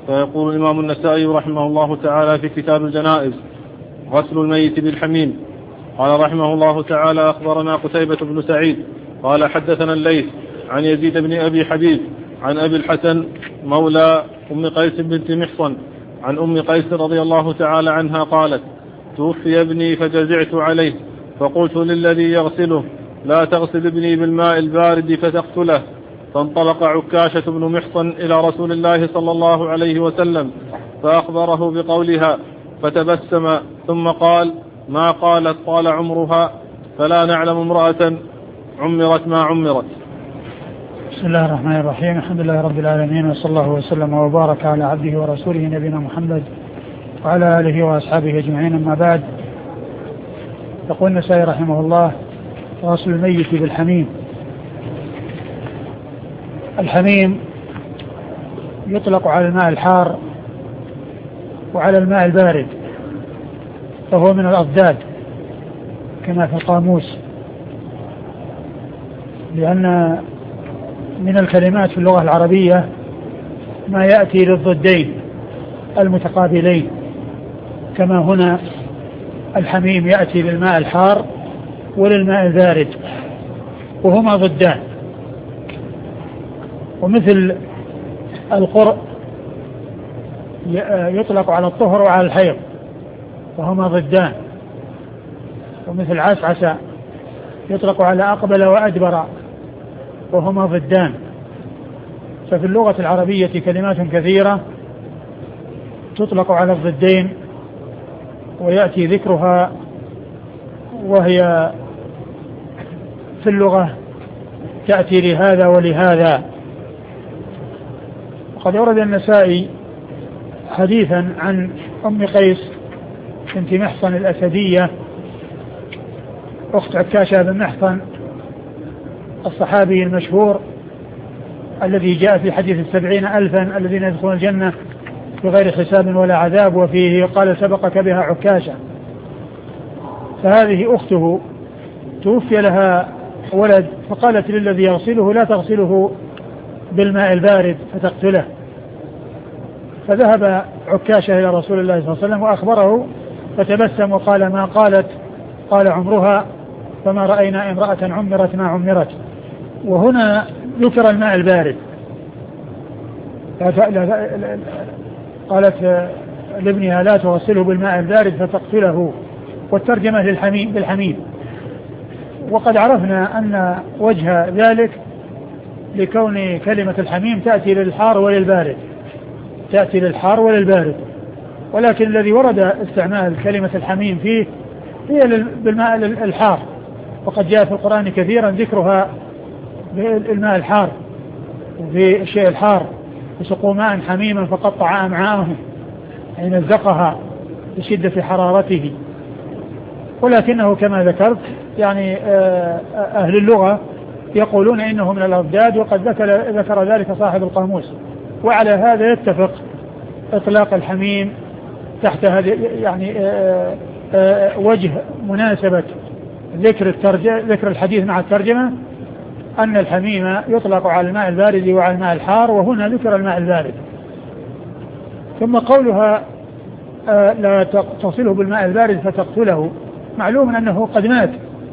فيقول الإمام النسائي رحمه الله تعالى في كتاب الجنائز: غسل الميت بالحميم. قال رحمه الله تعالى: أخبرنا قتيبة بن سعيد قال حدثنا الليث عن يزيد بن أبي حبيب عن أبي الحسن مولى أم قيس بنت محصن عن أم قيس رضي الله تعالى عنها قالت: توفي ابني فجزعت عليه فقلت للذي يغسله: لا تغسل ابني بالماء البارد فتقتله. فانطلق عكاشة بن محصن إلى رسول الله صلى الله عليه وسلم فأخبره بقولها فتبسم ثم قال: ما قالت طال عمرها، فلا نعلم امرأة عمرت ما عمرت. بسم الله الرحمن الرحيم. الحمد لله رب العالمين، وصلى الله وسلم وبارك على عبده ورسوله نبينا محمد وعلى آله وأصحابه أجمعين، أما بعد. يقول النسائي رحمه الله: غسل الميت بالحميم. الحميم يطلق على الماء الحار وعلى الماء البارد، فهو من الأضداد كما في القاموس، لأن من الكلمات في اللغة العربية ما يأتي للضدين المتقابلين، كما هنا الحميم يأتي للماء الحار وللماء البارد، وهما ضدان. ومثل القرء يطلق على الطهر وعلى الحيض، وهما ضدان. ومثل عسعس يطلق على أقبل وأدبر، وهما ضدان. ففي اللغة العربية كلمات كثيرة تطلق على الضدين ويأتي ذكرها، وهي في اللغة تأتي لهذا ولهذا. وقد ورد النسائي حديثا عن أم قيس بنت محصن الأسدية أخت عكاشة بن محصن الصحابي المشهور الذي جاء في حديث 70,000 الذين يدخلون الجنة بغير حساب ولا عذاب، وفيه قال: سبقك بها عكاشة. فهذه أخته توفي لها ولد، فقالت للذي يغسله: لا تغسله بالماء البارد فتقتله. فذهب عكاشة إلى رسول الله صلى الله عليه وسلم وأخبره، فتبسم وقال: ما قالت قال عمرها، فما رأينا امرأة عمرت ما عمرت. وهنا ذكر الماء البارد. قالت لابنها: لا تغسله بالماء البارد فتقتله. والترجمة للحميم بالحميم. وقد عرفنا أن وجه ذلك لكون كلمة الحميم تأتي للحار وللبارد، تأتي للحار وللبارد، ولكن الذي ورد استعمال كلمة الحميم فيه هي بالماء الحار، وقد جاء في القرآن كثيرا ذكرها بالماء الحار وفي الشيء الحار: وسقوا ماء حميما فقطع أمعاءهم، أي مزقها بشدة حرارته. ولكنه كما ذكرت يعني أهل اللغة يقولون إنه من الأضداد، وقد ذكر ذلك صاحب القاموس. وعلى هذا يتفق إطلاق الحميم تحت هذه يعني وجه مناسبة ذكر الحديث مع الترجمة، أن الحميم يطلق على الماء البارد وعلى الماء الحار، وهنا ذكر الماء البارد. ثم قولها: لا تصله بالماء البارد فتقتله، معلوم أنه قد مات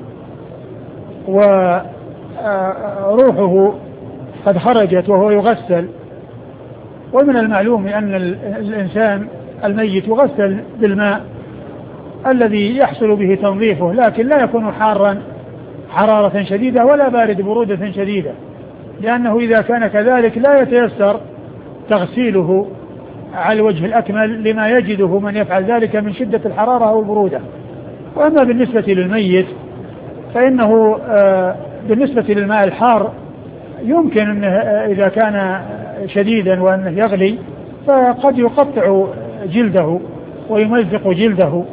وروحه قد خرجت وهو يغسل. ومن المعلوم أن الإنسان الميت يغسل بالماء الذي يحصل به تنظيفه، لكن لا يكون حارا حرارة شديدة ولا بارد برودة شديدة، لأنه إذا كان كذلك لا يتيسر تغسيله على الوجه الأكمل لما يجده من يفعل ذلك من شدة الحرارة أو البرودة. وأما بالنسبة للميت فإنه بالنسبة للماء الحار يمكن أنه إذا كان شديدا وأنه يغلي فقد يقطع جلده ويمزق جلده.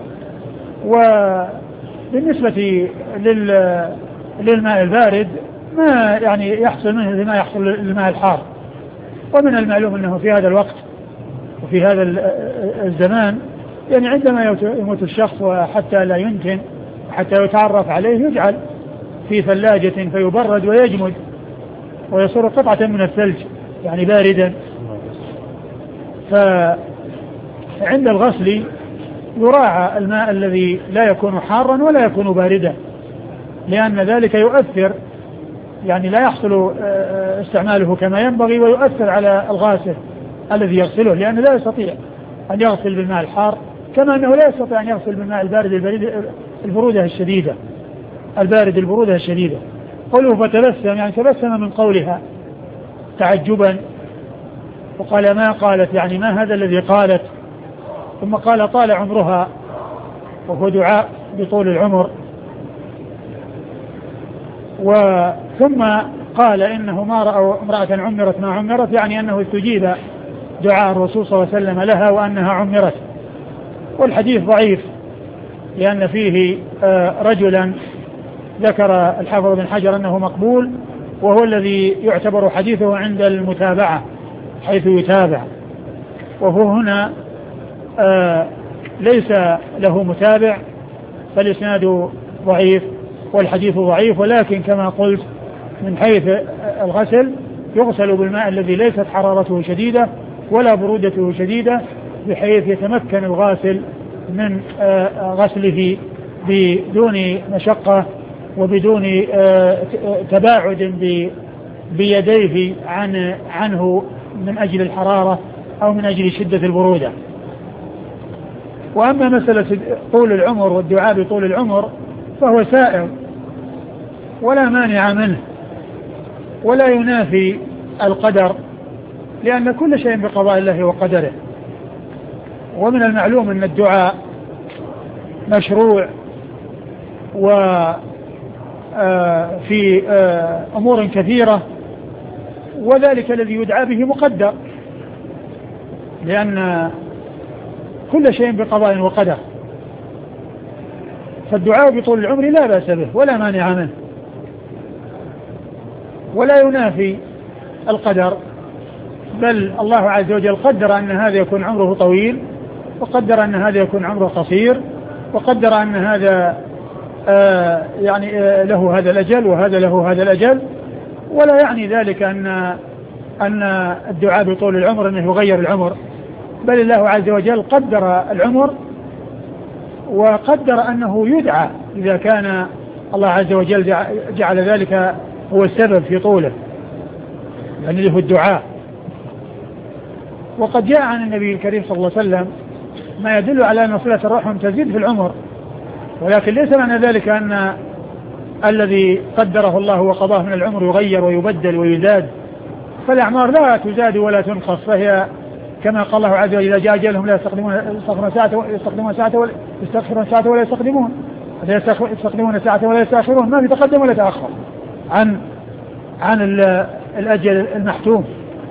وبالنسبة للماء البارد ما يعني يحصل منه لما يحصل للماء الحار. ومن المعلوم أنه في هذا الوقت وفي هذا الزمان يعني عندما يموت الشخص وحتى لا ينتن حتى يتعرف عليه يجعل في ثلاجة فيبرد ويجمد ويصير قطعة من الثلج يعني باردا. فعند الغسل يراعى الماء الذي لا يكون حارا ولا يكون باردا، لأن ذلك يؤثر، يعني لا يحصل استعماله كما ينبغي ويؤثر على الغاسل الذي يغسله، لأنه لا يستطيع أن يغسل بالماء الحار كما أنه لا يستطيع أن يغسل بالماء البارد البرودة الشديدة، البارد البرودة الشديدة. قوله فتبسم يعني تبسم من قولها تعجبا، وقال ما قالت يعني ما هذا الذي قالت، ثم قال طال عمرها وهو دعاء بطول العمر، ثم قال إنه ما رأوا امرأة عمرت ما عمرت، يعني أنه استجيب دعاء الرسول صلى الله عليه وسلم لها وأنها عمرت. والحديث ضعيف لأن فيه رجلا ذكر الحافظ بن حجر أنه مقبول، وهو الذي يعتبر حديثه عند المتابعة حيث يتابع، وهو هنا ليس له متابع، فالإسناد ضعيف والحديث ضعيف. ولكن كما قلت من حيث الغسل يغسل بالماء الذي ليست حرارته شديدة ولا برودته شديدة، بحيث يتمكن الغاسل من غسله بدون مشقة وبدون تباعد بيديه عنه من أجل الحرارة أو من أجل شدة البرودة. وأما مسألة طول العمر والدعاء بطول العمر فهو سائر ولا مانع منه ولا ينافي القدر، لأن كل شيء بقضاء الله وقدره. ومن المعلوم أن الدعاء مشروع وفي أمور كثيرة، وذلك الذي يدعى به مقدر، لأن كل شيء بقضاء وقدر. فالدعاء بطول العمر لا بأس به ولا مانع منه ولا ينافي القدر، بل الله عز وجل قدر أن هذا يكون عمره طويل، وقدر أن هذا يكون عمره قصير، وقدر أن هذا له هذا الأجل وهذا له هذا الأجل. ولا يعني ذلك أن الدعاء بطول العمر أنه يغير العمر، بل الله عز وجل قدر العمر وقدر أنه يدعى إذا كان الله عز وجل جعل ذلك هو السبب في طوله، يعني له الدعاء. وقد جاء عن النبي الكريم صلى الله عليه وسلم ما يدل على أن صلة الرحم تزيد في العمر، ولكن ليس معنى ذلك أن الذي قدره الله وقضاه من العمر يغير ويبدل ويزاد، فالأعمار لا تزاد ولا تنقص، فهي كما قال الله عز وجل إذا جاء أجلهم لا يستخدمون ساعة ولا يستقدمون، يستخدمون ساعة ولا يستأخرون، ما يتقدم ولا يتأخر عن الأجل المحتوم.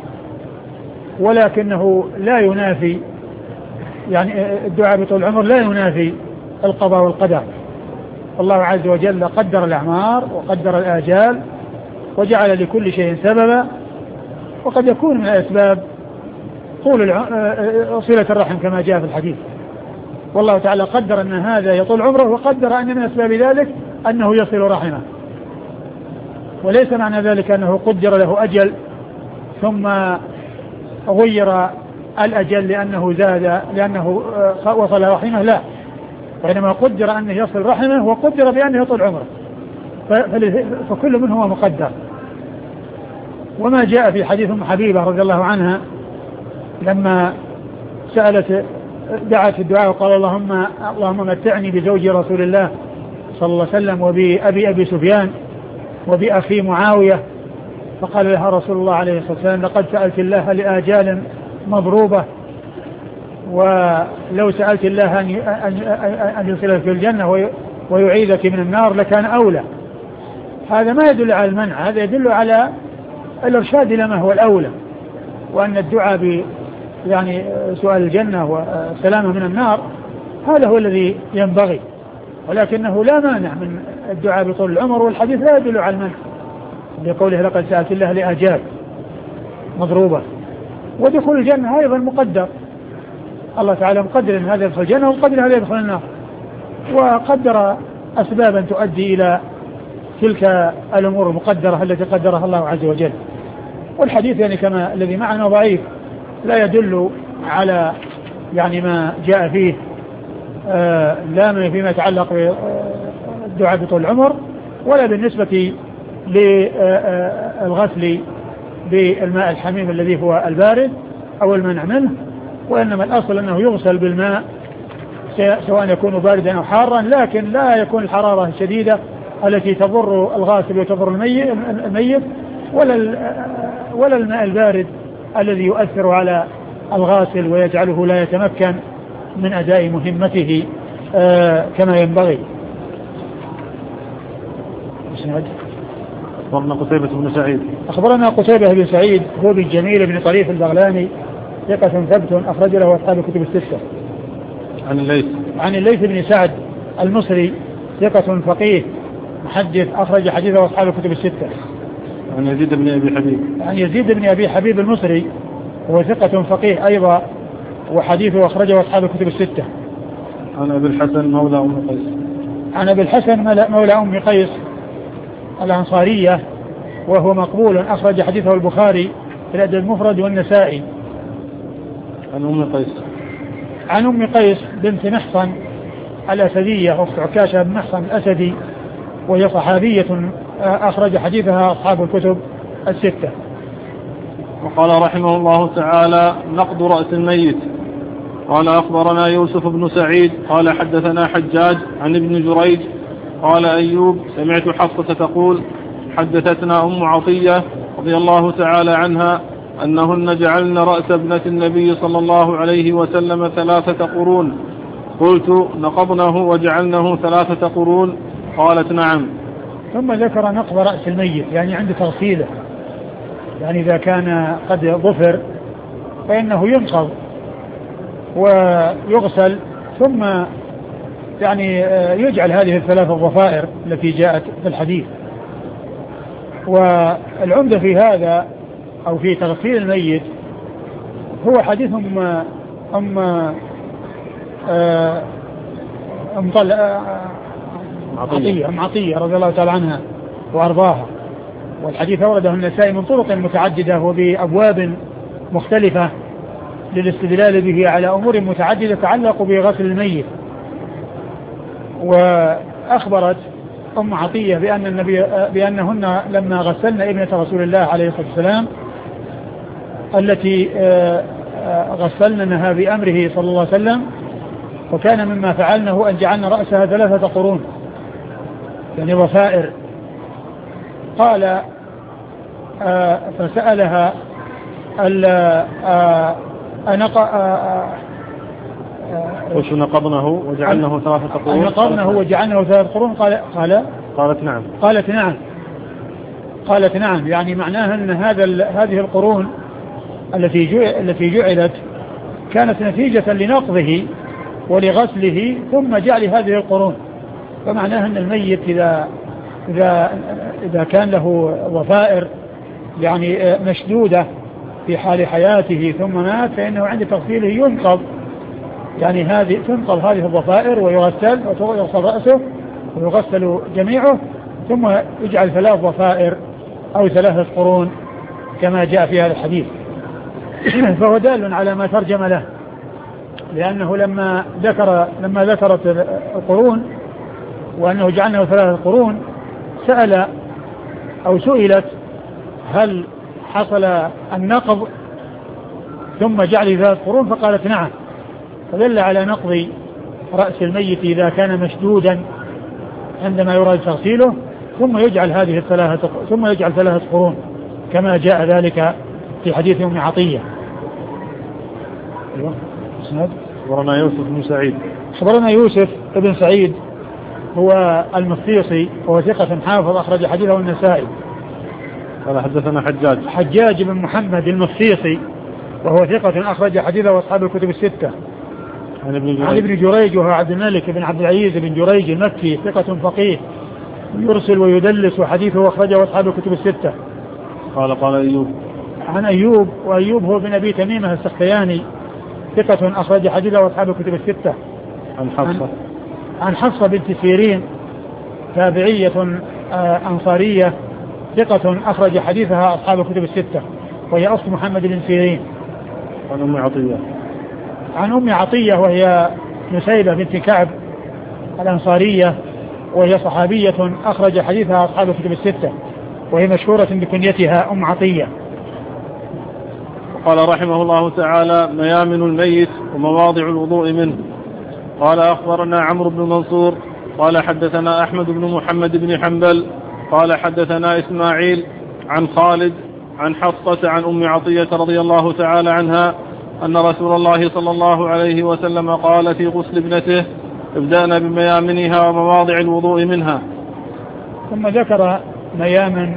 ولكنه لا ينافي، يعني الدعاء بطول العمر لا ينافي القضاء والقدر. الله عز وجل قدر الأعمار وقدر الآجال وجعل لكل شيء سببا، وقد يكون من الأسباب طول صلة الرحم كما جاء في الحديث. والله تعالى قدر أن هذا يطول عمره، وقدر أن من أسباب ذلك أنه يصل رحمه، وليس معنى ذلك أنه قدر له أجل ثم غير الأجل لأنه زاد لأنه وصل رحمه، لا، وإنما قدر أنه يصل رحمه وقدر بأنه يطول عمره، فكل منهما مقدر. وما جاء في حديث أم حبيبة رضي الله عنها لما سألت دعت الدعاء وقال اللهم متعني بزوج رسول الله صلى الله عليه وسلم وبأبي سفيان وبأخي معاوية، فقال لها رسول الله عليه الصلاة والسلام لقد سألت الله لآجال مضروبة، ولو سألت الله أن يصلك في الجنة ويعيذك من النار لكان أولى. هذا ما يدل على المنع، هذا يدل على الإرشاد إلى ما هو الأولى، وأن الدعاء يعني سؤال الجنة والسلامة من النار هذا هو الذي ينبغي، ولكنه لا مانع من الدعاء بطول العمر، والحديث لا يدل على المنع بقوله لقد سألت الله لآجال مضروبة. ودخول الجنة أيضا مقدر، الله تعالى مقدر أن هذا يدخل الجنة ومقدر هذا يدخل النار، وقدر أسبابا تؤدي إلى تلك الأمور المقدرة التي قدرها الله عز وجل. والحديث يعني كما الذي معنا ضعيف لا يدل على يعني ما جاء فيه لا فيما يتعلق بالدعاء بطول العمر ولا بالنسبة للغسل بالماء الحميم الذي هو البارد أو المنع منه، وإنما الأصل أنه يغسل بالماء سواء يكون باردا أو حارا، لكن لا يكون الحرارة الشديدة التي تضر الغاسل وتضر الميت ولا الماء البارد الذي يؤثر على الغاسل ويجعله لا يتمكن من أداء مهمته كما ينبغي. أخبرنا قتيبة بن سعيد. أخبرنا قتيبة بن سعيد هو بن جميل بن طريف البغلاني ثقة ثبت أخرج له أصحاب الكتب الستة. عن الليث بن سعد المصري ثقة فقيه محدث أخرج حديثه أصحاب الكتب الستة. عن يزيد بن أبي حبيب المصري هو ثقة فقيه أيضا وحديثه أخرجه أصحاب الكتب الستة. عن أبي الحسن مولى أم قيس. عن أبي الحسن مولى أم قيس الأنصارية وهو مقبول أخرج حديثه البخاري في الأدب المفرد والنسائي. عن أم قيس بنت محصن الأسدية أخت عكاشة بن محصن الأسدي وهي صحابية أخرج حديثها أصحاب الكتب الستة. وقال رحمه الله تعالى: نقض رأس الميت. قال: أخبرنا يوسف بن سعيد قال: حدثنا حجاج عن ابن جريج قال: أيوب سمعت حفصة تقول: حدثتنا أم عطية رضي الله تعالى عنها أنهن جعلن رأس ابنة النبي صلى الله عليه وسلم 3 قرون. قلت: نقضنه وجعلنه 3 قرون؟ قالت: نعم. ثم ذكر نقض رأس الميت يعني عند تغسيله، يعني إذا كان قد ظفر فإنه ينقض ويغسل ثم يعني يجعل هذه ال3 الضفائر التي جاءت في الحديث. والعمدة في هذا أو في تغسيل الميت هو حديث أم عطية رضي الله تعالى عنها وأرضاها، والحديث أورده النسائي من طرق متعددة وبأبواب مختلفة للاستدلال به على أمور متعددة تتعلق بغسل الميت. وأخبرت أم عطية بأنهن لما غسلن ابنة رسول الله عليه الصلاة والسلام التي غسلنها بأمره صلى الله عليه وسلم، وكان مما فعلنه أن جعلنا رأسها 3 قرون يعني ضفائر. قال فسألها وش نقضنه وجعلنه 3 قرون؟ نقضنه وجعلنه 3 قرون. قالت نعم يعني معناها أن هذه القرون التي جعلت كانت نتيجة لنقضه ولغسله ثم جعل هذه القرون، فمعناها أن الميت إذا كان له ضفائر يعني مشدودة في حال حياته ثم مات فإنه عند تغسيله ينقض، يعني تنقض هذه الضفائر ويغسل رأسه ويغسل جميعه ثم يجعل 3 ضفائر أو 3 قرون كما جاء في هذا الحديث. فهو دال على ما ترجم له، لأنه لما ذكرت القرون وأنه جعلناه 3 قرون سأل أو سئلت هل حصل النقض ثم جعل 3 قرون فقالت نعم، فدل على نقض رأس الميت إذا كان مشدودا عندما يراد تغسيله ثم يجعل 3 قرون كما جاء ذلك في حديث أم عطية. أخبرنا يوسف بن سعيد هو المصيصي وهو ثقة حافظ أخرج حديثه النسائي. قال: حدثنا حجاج بن محمد المصيصي وهو ثقة أخرج حديثه أصحاب الكتب الستة. عن ابن جريج وهو عبد الملك بن عبد العزيز بن جريج المكي ثقة فقيه يرسل ويدلس وحديثه أخرجه أصحاب الكتب الستة. قال أيوب. عن أيوب وأيوب هو بن أبي تميمة السختياني ثقة أخرج حديثه أصحاب الكتب الستة. عن حفصة بنت سيرين تابعية أنصارية ثقة أخرج حديثها أصحاب الكتب الستة وهي أخت محمد بن سيرين. عن أم عطية وهي نسيبة بنت كعب الأنصارية، وهي صحابية أخرج حديثها أصحاب الكتب الستة، وهي مشهورة بكنيتها أم عطية. قال رحمه الله تعالى: ميامن الميت ومواضع الوضوء منه. قال أخبرنا عمرو بن منصور قال حدثنا أحمد بن محمد بن حنبل قال حدثنا إسماعيل عن خالد عن حفصة عن أم عطية رضي الله تعالى عنها أن رسول الله صلى الله عليه وسلم قال في غسل ابنته: ابدأنا بميامنها ومواضع الوضوء منها. ثم ذكر ميامن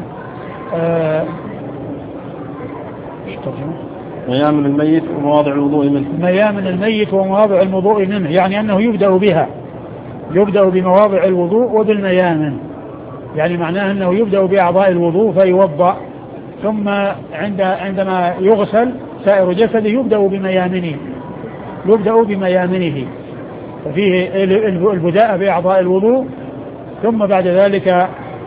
ميامن الميت ومواضع الوضوء منه. ميامن الميت ومواضع الوضوء منه، يعني أنه يبدأ بها، يبدأ بمواضع الوضوء وبالميامن، يعني معناه أنه يبدأ بأعضاء الوضوء فيوضأ، ثم عندما يغسل سائر جسده يبدأ بميامنه، ففيه البداء بأعضاء الوضوء، ثم بعد ذلك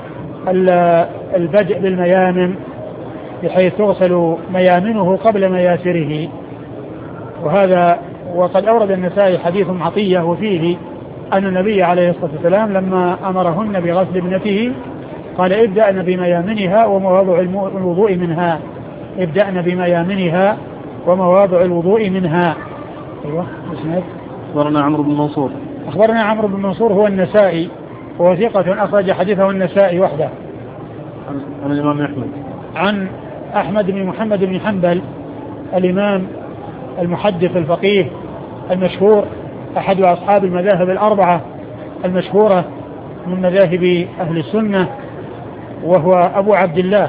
البدء بالميامن بحيث تغسل ميامنه قبل مياسره. وقد أورد النسائي حديث عطية وفيه أن النبي عليه الصلاة والسلام لما أمرهن بغسل ابنته قال: ابدأن بميامنها ومواضع الوضوء منها. ابدأن بميامنها ومواضع الوضوء منها. أيوة. أخبرنا عمرو بن منصور. أخبرنا عمرو بن منصور هو النسائي، وهو ثقة أخرج حديثه النسائي وحده. عن الإمام أحمد. عن أحمد بن محمد بن حنبل الإمام المحدث الفقيه المشهور، أحد أصحاب المذاهب الأربعة المشهورة من مذاهب أهل السنة، وهو أبو عبد الله.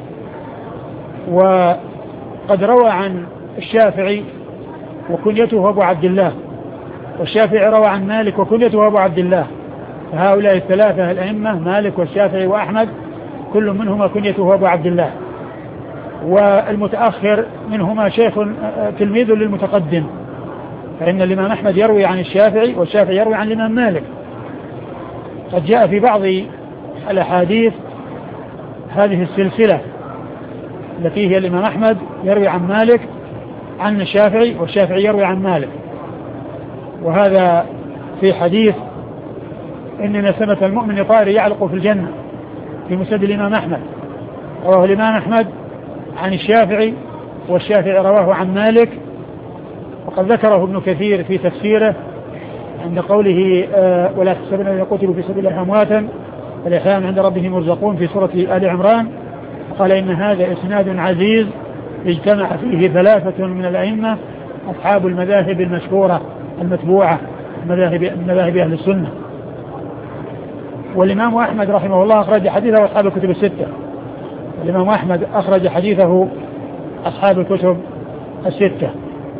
وقد روى عن الشافعي وكنيته أبو عبد الله، والشافعي روى عن مالك وكنيته أبو عبد الله، فهؤلاء الثلاثة الأئمة مالك والشافعي وأحمد كل منهما كنيته أبو عبد الله، والمتأخر منهما شيخ تلميذ للمتقدم، فإن الإمام أحمد يروي عن الشافعي والشافعي يروي عن الإمام مالك. قد جاء في بعض الأحاديث هذه السلسلة التي هي الإمام أحمد يروي عن مالك عن الشافعي والشافعي يروي عن مالك، وهذا في حديث إن نسمة المؤمن طائر يعلق في الجنة في مسند الإمام أحمد، رواه الإمام أحمد عن الشافعي والشافعي رواه عن مالك. وقد ذكره ابن كثير في تفسيره عند قوله: ولا تحسبن الذين قتلوا في سبيل الله أمواتا بل أحياء عند ربهم يرزقون في سورة آل عمران، قال: إن هذا إسناد عزيز اجتمع فيه ثلاثة من الأئمة أصحاب المذاهب المشهورة المتبوعة مذاهب أهل السنة. والإمام أحمد رحمه الله أخرج حديثه أصحاب الكتب الستة. الإمام أحمد أخرج حديثه أصحاب الكتب الستة.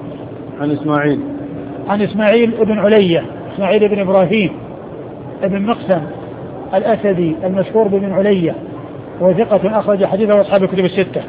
عن إسماعيل ابن علية، إسماعيل ابن إبراهيم ابن مقسم الأسدي المشهور بابن علية، وثقة أخرج حديثه أصحاب الكتب الستة.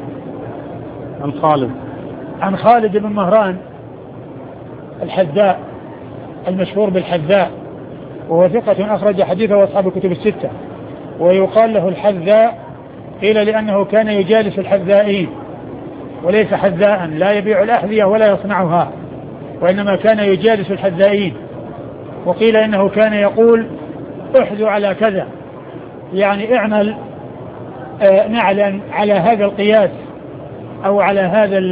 عن خالد بن مهران الحذاء المشهور بالحذاء، وهو ثقة أخرج حديثه أصحاب الكتب الستة. ويقال له الحذاء قيل لأنه كان يجالس الحذائين وليس حذاء، لا يبيع الأحذية ولا يصنعها، وإنما كان يجالس الحذائين. وقيل إنه كان يقول: احذو على كذا، يعني اعمل نعلا على هذا القياس أو على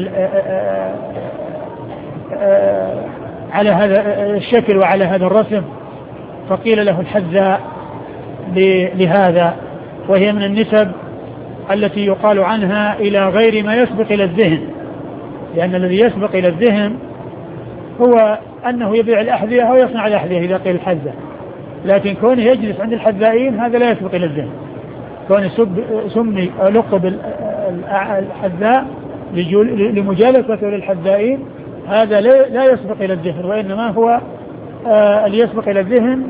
هذا الشكل وعلى هذا الرسم، فقيل له الحذاء لهذا. وهي من النسب التي يقال عنها إلى غير ما يسبق إلى الذهن، لأن الذي يسبق إلى الذهن هو أنه يبيع الأحذية أو يصنع الأحذية إذا قيل الحذاء، لكن كونه يجلس عند الحذائين هذا لا يسبق إلى الذهن. كونه سمي لقب الحذاء لمجالسته للحذائين هذا لا يسبق إلى الذهن، وإنما هو اللي يسبق إلى الذهن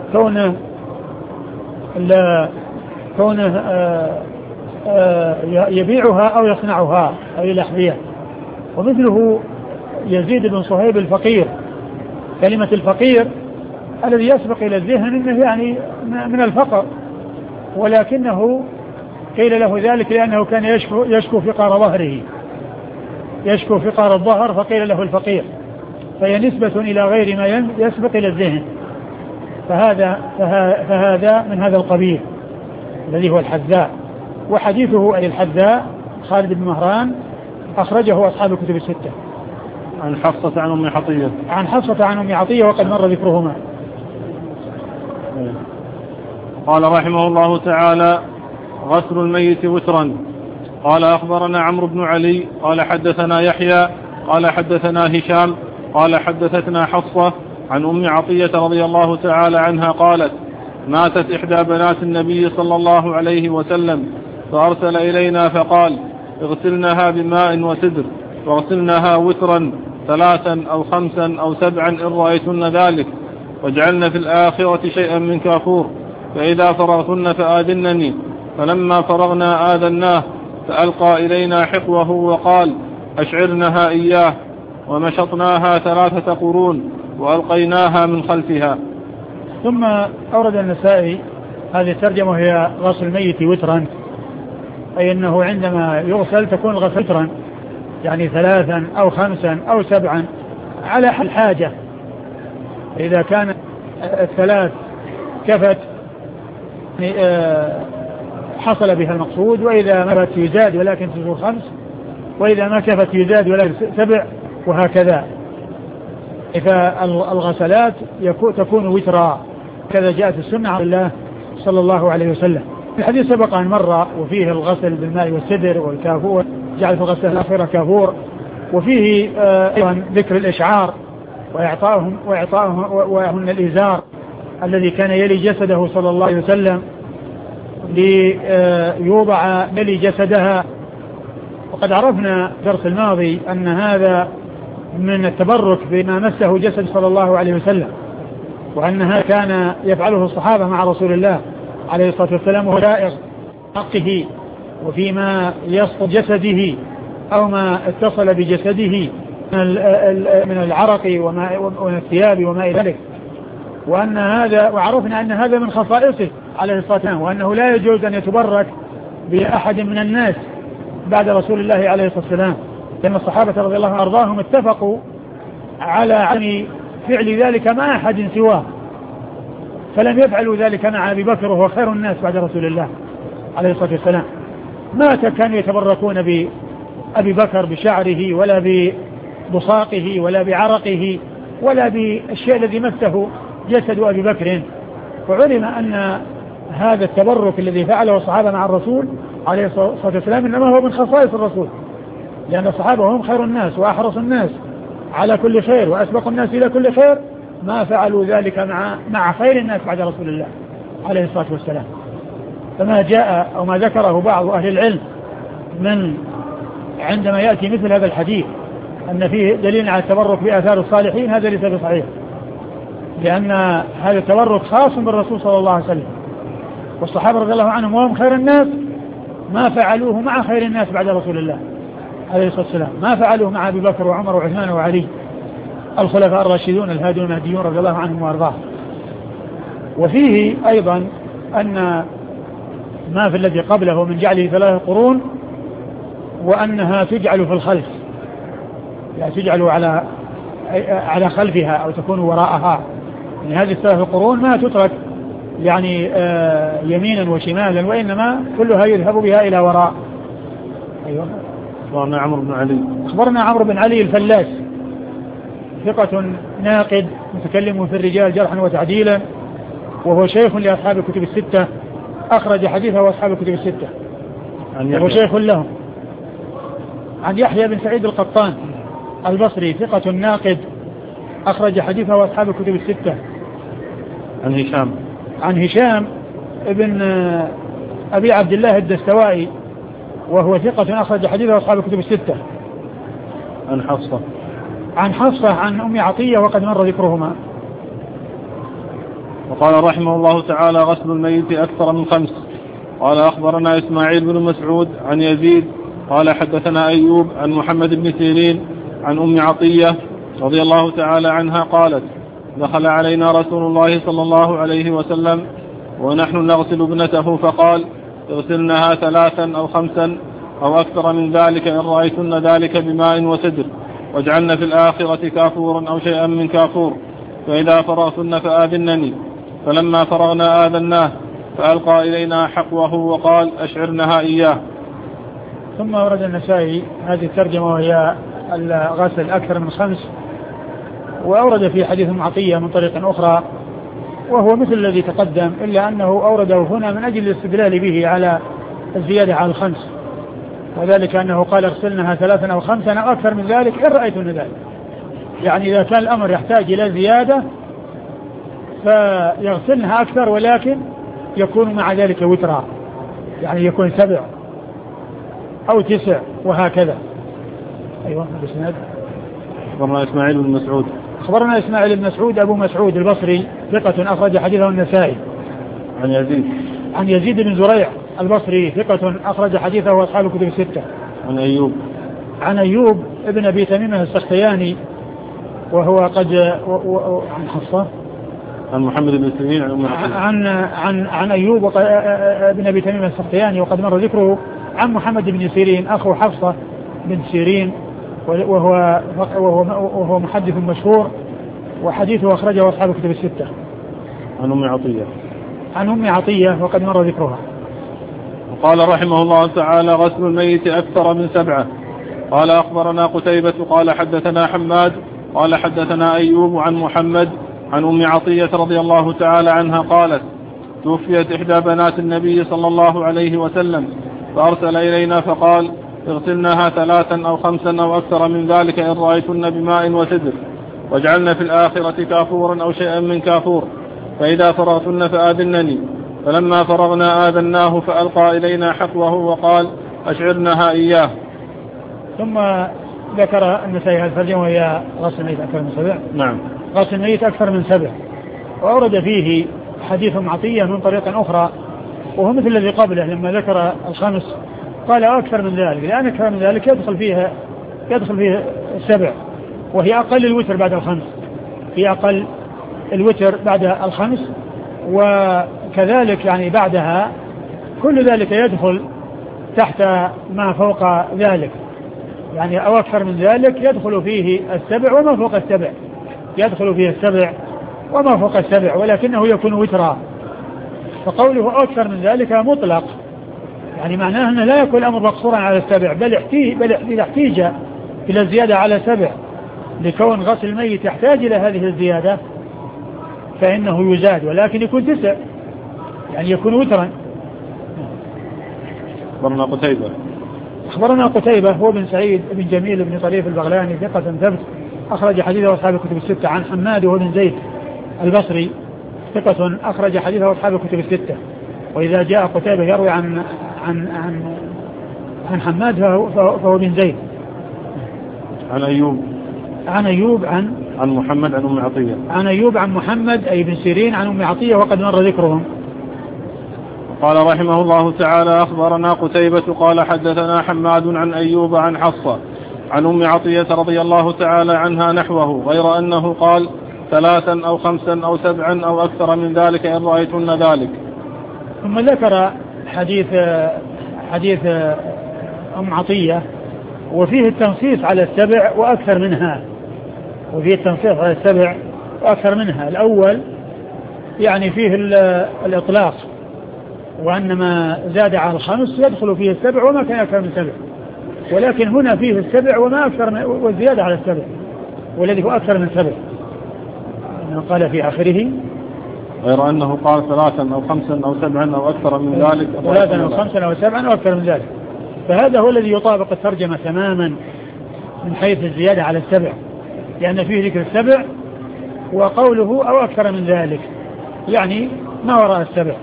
كونه يبيعها أو يصنعها أي الأحذية. ومثله يزيد بن صهيب الفقير، كلمة الفقير الذي يسبق إلى الذهن إنه يعني من الفقر، ولكنه قيل له ذلك لأنه كان يشكو فقار ظهره، يشكو فقار الظهر فقيل له الفقير. فهي نسبة إلى غير ما يسبق إلى الذهن، فهذا من هذا القبيل الذي هو الحذاء. وحديثه أي الحذاء خالد بن مهران أخرجه أصحاب الكتب الستة. عن حفصة عن أم عطية. عن حفصة عن أم عطية وقد مر ذكرهما. قال رحمه الله تعالى: غسل الميت وترا. قال أخبرنا عمرو بن علي قال حدثنا يحيى قال حدثنا هشام قال حدثتنا حفصة عن أم عطية رضي الله تعالى عنها قالت: ماتت إحدى بنات النبي صلى الله عليه وسلم فأرسل إلينا فقال: اغسلنها بماء وسدر، واغسلنها وترا 3 أو 5 أو 7 إن رأيتن ذلك، واجعلن في الآخرة شيئا من كافور، فإذا فرغتن فآذنني. فلما فرغنا آذناه، فألقى إلينا حقوه وقال: أشعرنها إياه، ومشطناها 3 قرون وألقيناها من خلفها. ثم أورد النسائي هذه الترجمة هي غسل الميت وترا، أي أنه عندما يغسل تكون الغسل وترا، يعني 3 أو 5 أو 7 على الحاجة. إذا كان 3 كفت حصل بها المقصود، وإذا ما كفت يزاد ولكن تصير 5، وإذا ما كفت يزاد ولكن 7، وهكذا. فالغسلات تكون وترا، كذا جاءت السنة عن الله صلى الله عليه وسلم. الحديث سبق أن مر، وفيه الغسل بالماء والسدر والكافور، جعل في غسل الآخرة كافور، وفيه أيضا ذكر الإشعار وإعطاؤهن الإزار الذي كان يلي جسده صلى الله عليه وسلم ليوضع يلي جسدها. وقد عرفنا درس الماضي أن هذا من التبرك بما مسه جسد صلى الله عليه وسلم، وأنها كان يفعله الصحابة مع رسول الله عليه الصلاة والسلام، وهو دائر حقه وفيما يسقط جسده أو ما اتصل بجسده من العرق ومن الثياب وما إلى ذلك. وعرفنا أن هذا من خصائصه عليه الصلاة والسلام، وأنه لا يجوز أن يتبرك بأحد من الناس بعد رسول الله عليه الصلاة والسلام، لأن الصحابة رضي الله عنهم وأرضاهم اتفقوا على عدم فعل ذلك مع أحد سواه، فلم يفعلوا ذلك مع أبي بكر وهو خير الناس بعد رسول الله عليه الصلاة والسلام. ما كانوا يتبركون بأبي بكر بشعره ولا ببصاقه ولا بعرقه ولا بالشيء الذي مسه جسد أبي بكر. وعلم أن هذا التبرك الذي فعله الصحابة مع الرسول عليه الصلاة والسلام إنما هو من خصائص الرسول، لأن الصحابة هم خير الناس وأحرص الناس على كل خير وأسبق الناس إلى كل خير، ما فعلوا ذلك مع خير الناس بعد رسول الله عليه الصلاة والسلام. فما جاء أو ما ذكره بعض أهل العلم من عندما يأتي مثل هذا الحديث أن فيه دليل على التبرك بآثار الصالحين، هذا ليس بصحيح، لأن هذا التبرك خاص بالرسول صلى الله عليه وسلم، والصحابة رضي الله عنهم وهم خير الناس ما فعلوه مع خير الناس بعد رسول الله عليه الصلاة والسلام، ما فعلوه مع أبي بكر وعمر وعثمان وعلي الخلفاء الراشدون الهادون المهديون رضي الله عنهم وارضاهم. وفيه أيضا أن ما في الذي قبله من جعله 3 قرون، وأنها تجعل في الخلف، يعني تجعل على خلفها أو تكون وراءها، يعني هذه 3 قرون ما تترك يعني يمينا وشمالا، وإنما كلها يذهب بها إلى وراء. أيوة. أخبرنا عمرو بن علي. أخبرنا عمرو بن علي الفلاس، ثقة ناقد متكلم في الرجال جرحا وتعديلا، وهو شيخ لأصحاب الكتب الستة، أخرج حديثه أصحاب الكتب الستة، وهو شيخ لهم. عن يحيى بن سعيد القطان البصري، ثقة ناقد، أخرج حديثه أصحاب الكتب الستة. عن هشام ابن أبي عبد الله الدستوائي، وهو ثقة أخرج حديثه أصحاب الكتب الستة. عن حفصة عن أم عطية وقد مر ذكرهما. وقال رحمه الله تعالى: غسل الميت أكثر من 5. قال أخبرنا إسماعيل بن مسعود عن يزيد قال حدثنا أيوب عن محمد بن سيرين عن أم عطية رضي الله تعالى عنها قالت: دخل علينا رسول الله صلى الله عليه وسلم ونحن نغسل ابنته، فقال: اغسلنها 3 أو 5 أو أكثر من ذلك إن رأيتن ذلك بماء وسدر، واجعلن في الآخرة كافورا أو شيئا من كافور، فإذا فرغتن فآذنني. فلما فرغنا آذناه فألقى إلينا حقوه وقال أشعرنها إياه. ثم ورد النسائي هذه الترجمة وهي الغسل أكثر من 5، وأورد في حديث عطية من طريق أخرى وهو مثل الذي تقدم، إلا أنه أورده هنا من أجل الاستدلال به على الزيادة على 5، وذلك أنه قال اغسلنها 3 أو 5 أو أكثر من ذلك إن رأيتن ذلك. يعني إذا كان الأمر يحتاج إلى زيادة فيغسلنها أكثر، ولكن يكون مع ذلك وترا، يعني يكون 7 أو 9 وهكذا. أيوة الإسناد. أخبرنا إسماعيل بن مسعود. أخبرنا إسماعيل بن مسعود أبو مسعود البصري ثقة أخرج حديثه النسائي. عن يزيد بن زريع البصري ثقة أخرج حديثه وأصحاب الكتب الستة. عن أيوب ابن أبي تميمة السختياني وهو قد عن حفصة. عن محمد بن سيرين عن أيوب ابن أبي تميمة السختياني وقد مر ذكره. عن محمد بن سيرين أخو حفصة بن سيرين وهو محدث مشهور وحديثه أخرجه أصحاب الكتب الستة. عن أم عطية وقد مر ذكرها. وقال رحمه الله تعالى غسل الميت أكثر من 7. قال أخبرنا قتيبة قال حدثنا حماد قال حدثنا أيوب عن محمد عن أم عطية رضي الله تعالى عنها قالت توفيت إحدى بنات النبي صلى الله عليه وسلم فأرسل إلينا فقال اغسلناها 3 أو 5 أو أكثر من ذلك إن رأيتن بماء وسدر، واجعلن في الآخرة كافورا أو شيئا من كافور، فإذا فرغتن فآذنني. فلما فرغنا آذناه فألقى إلينا حقوه وقال أشعرنها إياه. ثم ذكر النسائي الترجمة وهي غسل الميت أكثر من 7. نعم. غسل الميت أكثر من 7، وأورد فيه حديث عطية من طريق أخرى وهو مثل الذي قبله لما ذكر 5 قال أكثر من ذلك، لأن أكثر من ذلك يدخل فيه 7 وهي أقل الوتر بعد 5، هي أقل الوتر بعد 5، وكذلك يعني بعدها كل ذلك يدخل تحت ما فوق ذلك، يعني أو أكثر من ذلك يدخل فيه 7 وما فوق 7، يدخل فيه 7 وما فوق 7، ولكنه يكون وترا. فقوله أكثر من ذلك مطلق، يعني معناه أنه لا يكون الأمر مقصورا على 7، بل إذا احتيج إلى الزيادة على 7 لكون غسل الميت يحتاج إلى هذه الزيادة فإنه يزاد، ولكن يكون 9، يعني يكون وترا. أخبرنا قتيبة هو بن سعيد بن جميل بن طريف البغلاني ثقة ثبت أخرج حديثه أصحاب الكتب الستة. عن حماد وهو بن زيد البصري ثقة أخرج حديثه أصحاب الكتب الستة. وإذا جاء قتيبة يروي عن حماد فهو بن زيد. عن أيوب عن محمد عن أم عطية. عن أيوب عن محمد أي بن سيرين عن أم عطية وقد مر ذكرهم. قال رحمه الله تعالى أخبرنا قتيبة قال حدثنا حماد عن أيوب عن حفصة عن أم عطية رضي الله تعالى عنها نحوه، غير أنه قال 3 أو 5 أو 7 أو أكثر من ذلك إن رأيتن ذلك. ثم ذكر حديث أم عطية وفيه التنصيص على 7 وأكثر منها، وفيه التنصيص على 7 وأكثر منها. الأول يعني فيه الإطلاق، وأن ما زاد على 5 يدخل فيه 7 وما كان أكثر من 7، ولكن هنا فيه 7 وما أكثر والزيادة على 7 والذي هو أكثر من 7 قال في آخره غير أنه قال 3 أو 5 أو 7 أو أكثر من ذلك. 3 أو 5 أو 7 أو أكثر من ذلك، فهذا هو الذي يطابق الترجمة تماما من حيث الزيادة على 7، لأن فيه ذكر 7 وقوله أو أكثر من ذلك، يعني ما وراء 7.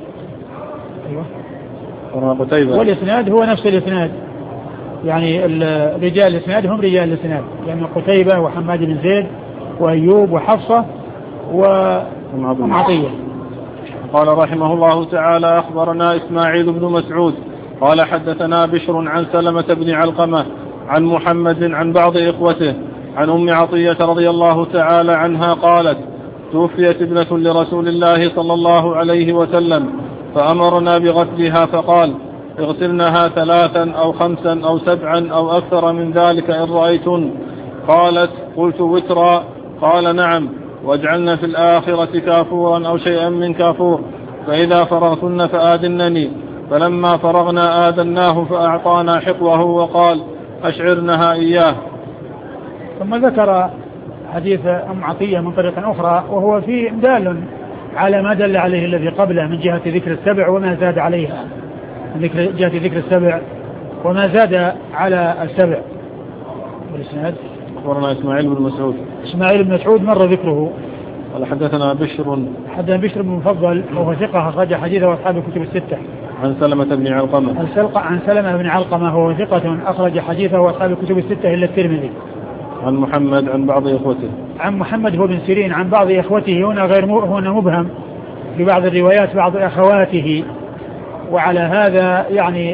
أيوة. والإسناد هو نفس الإسناد، يعني رجال الإسناد هم رجال الإسناد، يعني قتيبة وحماد بن زيد وأيوب وحفصة وأم عطية. قال رحمه الله تعالى أخبرنا إسماعيل بن مسعود قال حدثنا بشر عن سلمة بن علقمة عن محمد عن بعض إخوته عن أم عطية رضي الله تعالى عنها قالت توفيت ابنة لرسول الله صلى الله عليه وسلم فأمرنا بغسلها فقال اغسلنها 3 أو 5 أو 7 أو أكثر من ذلك إن رأيتن، قالت قلت وترا؟ قال نعم، واجعلن في الآخرة كافورا أو شيئا من كافور، فإذا فرغتن فآذنني. فلما فرغنا آذناه فأعطانا حقوه وقال أشعرنها إياه. ثم ذكر حديث أم عطية من طريق أخرى، وهو فيه دال على ما دل عليه الذي قبله من جهة ذكر السبع وما زاد عليها، من جهة ذكر السبع وما زاد على السبع. والإسناد أخبرنا إسماعيل بن مسعود. إسماعيل بن مسعود مر ذكره. قال حدثنا بشر بن مفضل وهو ثقة أخرج حديثه أصحاب الكتب الستة. عن سلمة بن علقمة. عن سلمة بن علقمة وهو ثقة أخرج حديثه أصحاب الكتب الستة إلا الترمذي. عن محمد عن بعض إخوته. عن محمد هو بن سيرين عن بعض إخوته، هنا هنا مبهم في بعض الروايات بعض أخواته، وعلى هذا يعني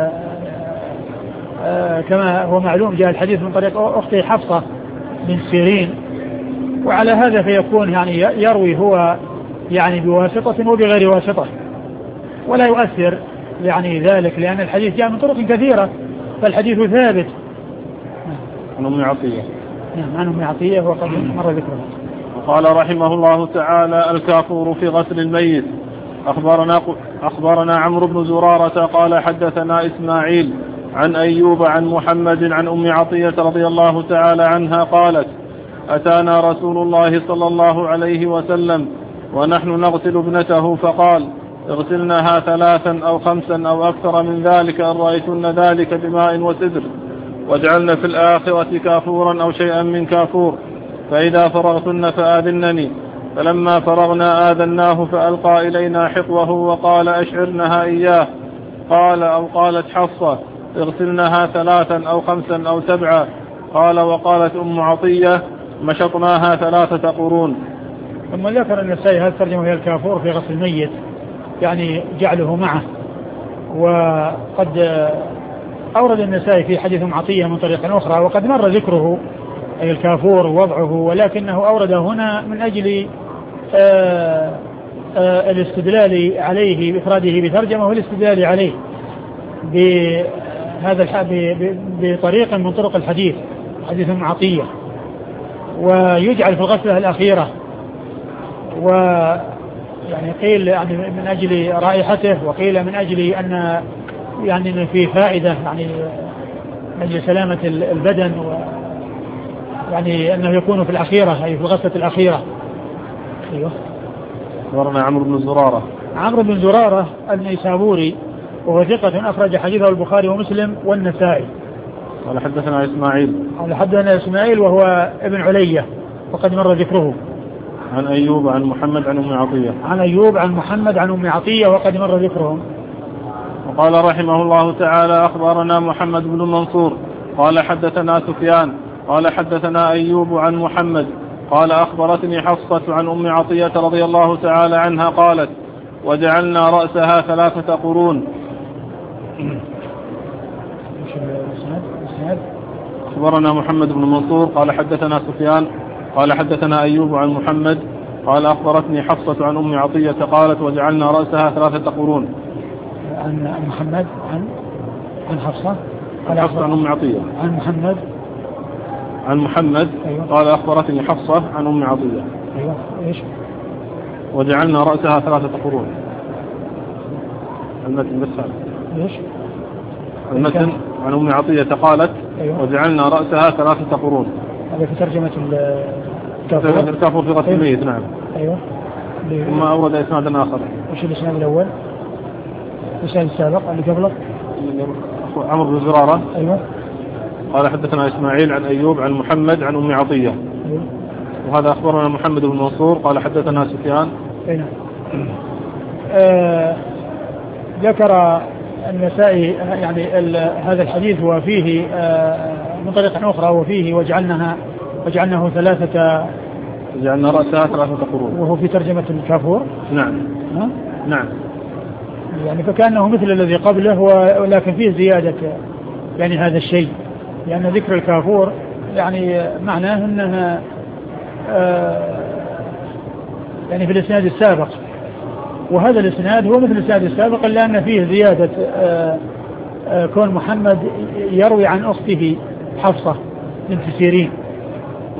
كما هو معلوم جاء الحديث من طريق أخته حفصة بن سيرين، وعلى هذا فيكون يعني يروي هو يعني بواسطة وبغير واسطة، ولا يؤثر يعني ذلك لأن الحديث جاء من طرق كثيرة فالحديث ثابت. عن أم عطية. نعم عن أم عطية وقد مر ذكرها. وقال رحمه الله تعالى الكافور في غسل الميت. أخبرنا عمرو بن زرارة قال حدثنا إسماعيل عن أيوب عن محمد عن أم عطية رضي الله تعالى عنها قالت أتانا رسول الله صلى الله عليه وسلم ونحن نغسل ابنته فقال اغسلنها 3 أو 5 أو أكثر من ذلك إن رأيتن ذلك بماء وسدر، واجعلن في الآخرة كافورا أو شيئا من كافور، فإذا فرغتن فآذنني. فلما فرغنا آذناه فألقى إلينا حقوه وقال أشعرنها إياه. قال أو قالت حفصة اغسلنها 3 أو 5 أو 7. قال وقالت أم عطية مشطناها 3 قرون. ثم ذكر النسائي هذا الترجمة هي الكافور في غسل الميت، يعني جعله معه. وقد أورد النسائي في حديث أم عطية من طريق أخرى وقد مر ذكره أي الكافور ووضعه، ولكنه أورد هنا من أجل الاستدلال عليه بإفراده بترجمة والاستدلال عليه بهذا بطريق من طرق الحديث حديث أم عطية، ويجعل في الغسلة الأخيرة، ويعني قيل يعني من أجل رائحته، وقيل من أجل أن يعني في فائدة يعني من أجل سلامة البدن، يعني أنه يكون في الأخيرة أي في الغسلة الأخيرة. أيوه. أخبرنا عمرو بن زرارة. عمرو بن زرارة النيسابوري وهو ثقة أخرج حديثه البخاري ومسلم والنسائي. قال حدثنا إسماعيل. قال حدثنا إسماعيل وهو ابن علية وقد مر ذكره. عن أيوب عن محمد عن أم عطية. عن أيوب عن محمد عن أم عطية وقد مر ذكرهم. وقال رحمه الله تعالى أخبرنا محمد بن منصور قال حدثنا سفيان قال حدثنا أيوب عن محمد قال أخبرتني حفصة عن أم عطية رضي الله تعالى عنها قالت وجعلنا رأسها 3 قرون. أخبرنا محمد بن منصور قال حدثنا سفيان قال حدثنا أيوب عن محمد قال أخبرتني حفصة عن أم عطية قالت وجعلنا رأسها 3 قرون. عن محمد عن حفصة قال حفصة عن أم عطية عن محمد أيوة. قال أخبرتني حفصة عن أم عطية. أيوة. إيش؟ وجعلنا رأسها 3 قرون. المتن بس هذا. إيش؟ المتن عن أم عطية قالت أيوة. وجعلنا رأسها 3 قرون. هذا في ترجمة الكافور في غسل الميت. نعم. أيوة. ثم أورد إسناد آخر. وش الإسناد الأول؟ الإسناد السابق اللي قبله عمرو بن زرارة. أيوة. قال حدثنا إسماعيل عن أيوب عن محمد عن أم عطية. أيوة. وهذا أخبرنا محمد بن منصور قال حدثنا سفيان. أيوة. ذكر النسائي يعني هذا الحديث وفيه من طريق أخرى وفيه وجعلناه 3 جعلنا رأسها 3 قرون وهو في ترجمة الكافور. نعم. نعم يعني فكأنه مثل الذي قبله ولكن فيه زيادة يعني هذا الشيء، لأن ذكر الكافور يعني معناه أنها يعني في الإسناد السابق، وهذا الإسناد هو مثل الإسناد السابق إلا أن فيه زيادة كون محمد يروي عن أخته حفصة بنت سيرين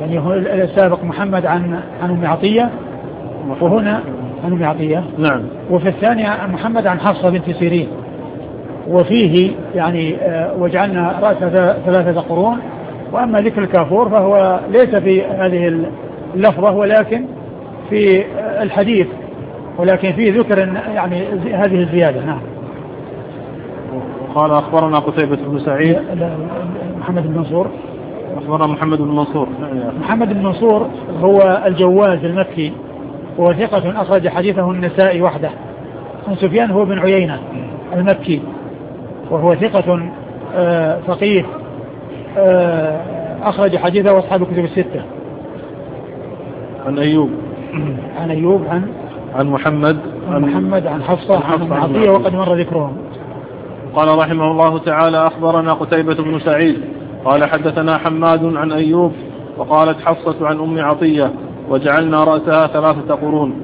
يعني هو السابق محمد عن أم عطية، وهنا عن أم عطية. نعم. وفي الثانية محمد عن حفصة بنت سيرين. وفيه يعني وجعلنا رأسها 3 قرون. وأما ذكر الكافور فهو ليس في هذه اللفظة ولكن في الحديث، ولكن فيه ذكر يعني هذه الزيادة. نعم. قال أخبرنا قتيبة بن سعيد. محمد بن منصور. أخبرنا محمد بن منصور. محمد بن منصور هو الجواز المكي، وهو ثقة أخرج حديثه النسائي وحده. عن سفيان هو بن عيينة المكي، وهو ثقة فقيه أخرج حديثه وأصحاب الكتب الستة. عن أيوب. عن أيوب عن محمد عن حفصة عن عطية وقد مر ذكرهم. قال رحمه الله تعالى أخبرنا قتيبة بن سعيد قال حدثنا حماد عن أيوب وقالت حفصة عن أم عطية وجعلنا رأسها 3 قرون.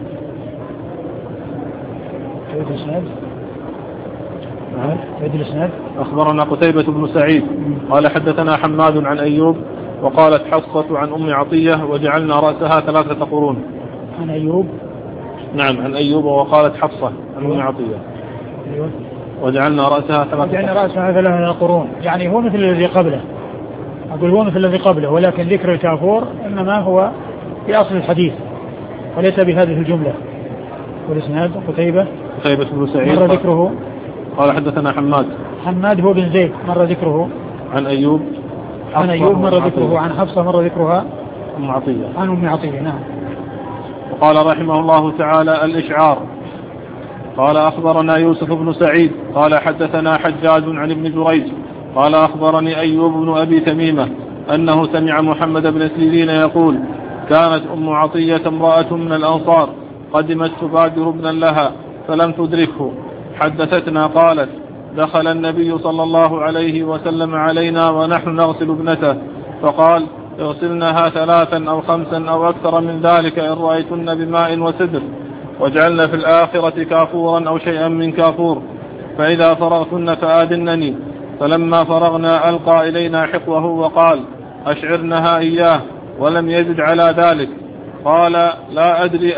أخبرنا قتيبة بن سعيد قال حدثنا حماد عن أيوب وقالت حفصة عن أم عطية وجعلنا رأسها 3 قرون. عن أيوب. نعم عن أيوب وقالت حفصة عن أم عطية. أيوة. وجعلنا رأسها 3 قرون. يعني هو مثل الذي قبله. أقول هو مثل الذي قبله، ولكن ذكر الكافور إنما هو في أصل الحديث وليس بهذه الجملة. والإسناد قتيبة بن سعيد مر ذكره. قال حدثنا حماد هو بن زيد مر ذكره. عن أيوب مر ذكره. عن حفصة مر ذكرها. عن أم عطية. نعم. وقال رحمه الله تعالى الإشعار. قال أخبرنا يوسف بن سعيد قال حدثنا حجاج عن ابن جريج قال أخبرني أيوب بن أبي تميمة أنه سمع محمد بن سيرين يقول كانت أم عطية امرأة من الأنصار قدمت تبادر ابنا لها فلم تدركه. حدثتنا قالت دخل النبي صلى الله عليه وسلم علينا ونحن نغسل ابنته فقال اغسلنها 3 أو 5 أو أكثر من ذلك إن رأيتن بماء وسدر واجعلن في الآخرة كافورا أو شيئا من كافور فإذا فرغتن فآذنني. فلما فرغنا ألقى إلينا حقوه وقال أشعرنها إياه ولم يزد على ذلك. قال لا أدري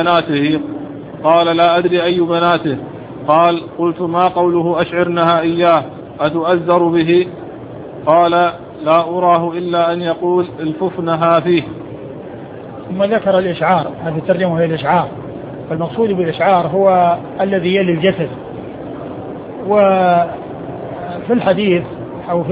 أي بناته. قال قلت ما قوله أشعرنها إياه أتؤذر به؟ قال لا أراه إلا أن يقول الففنها فيه. ثم ذكر الإشعار. هذه الترجمة هي الإشعار. فالمقصود بالإشعار هو الذي يلي الجسد. وفي الحديث أو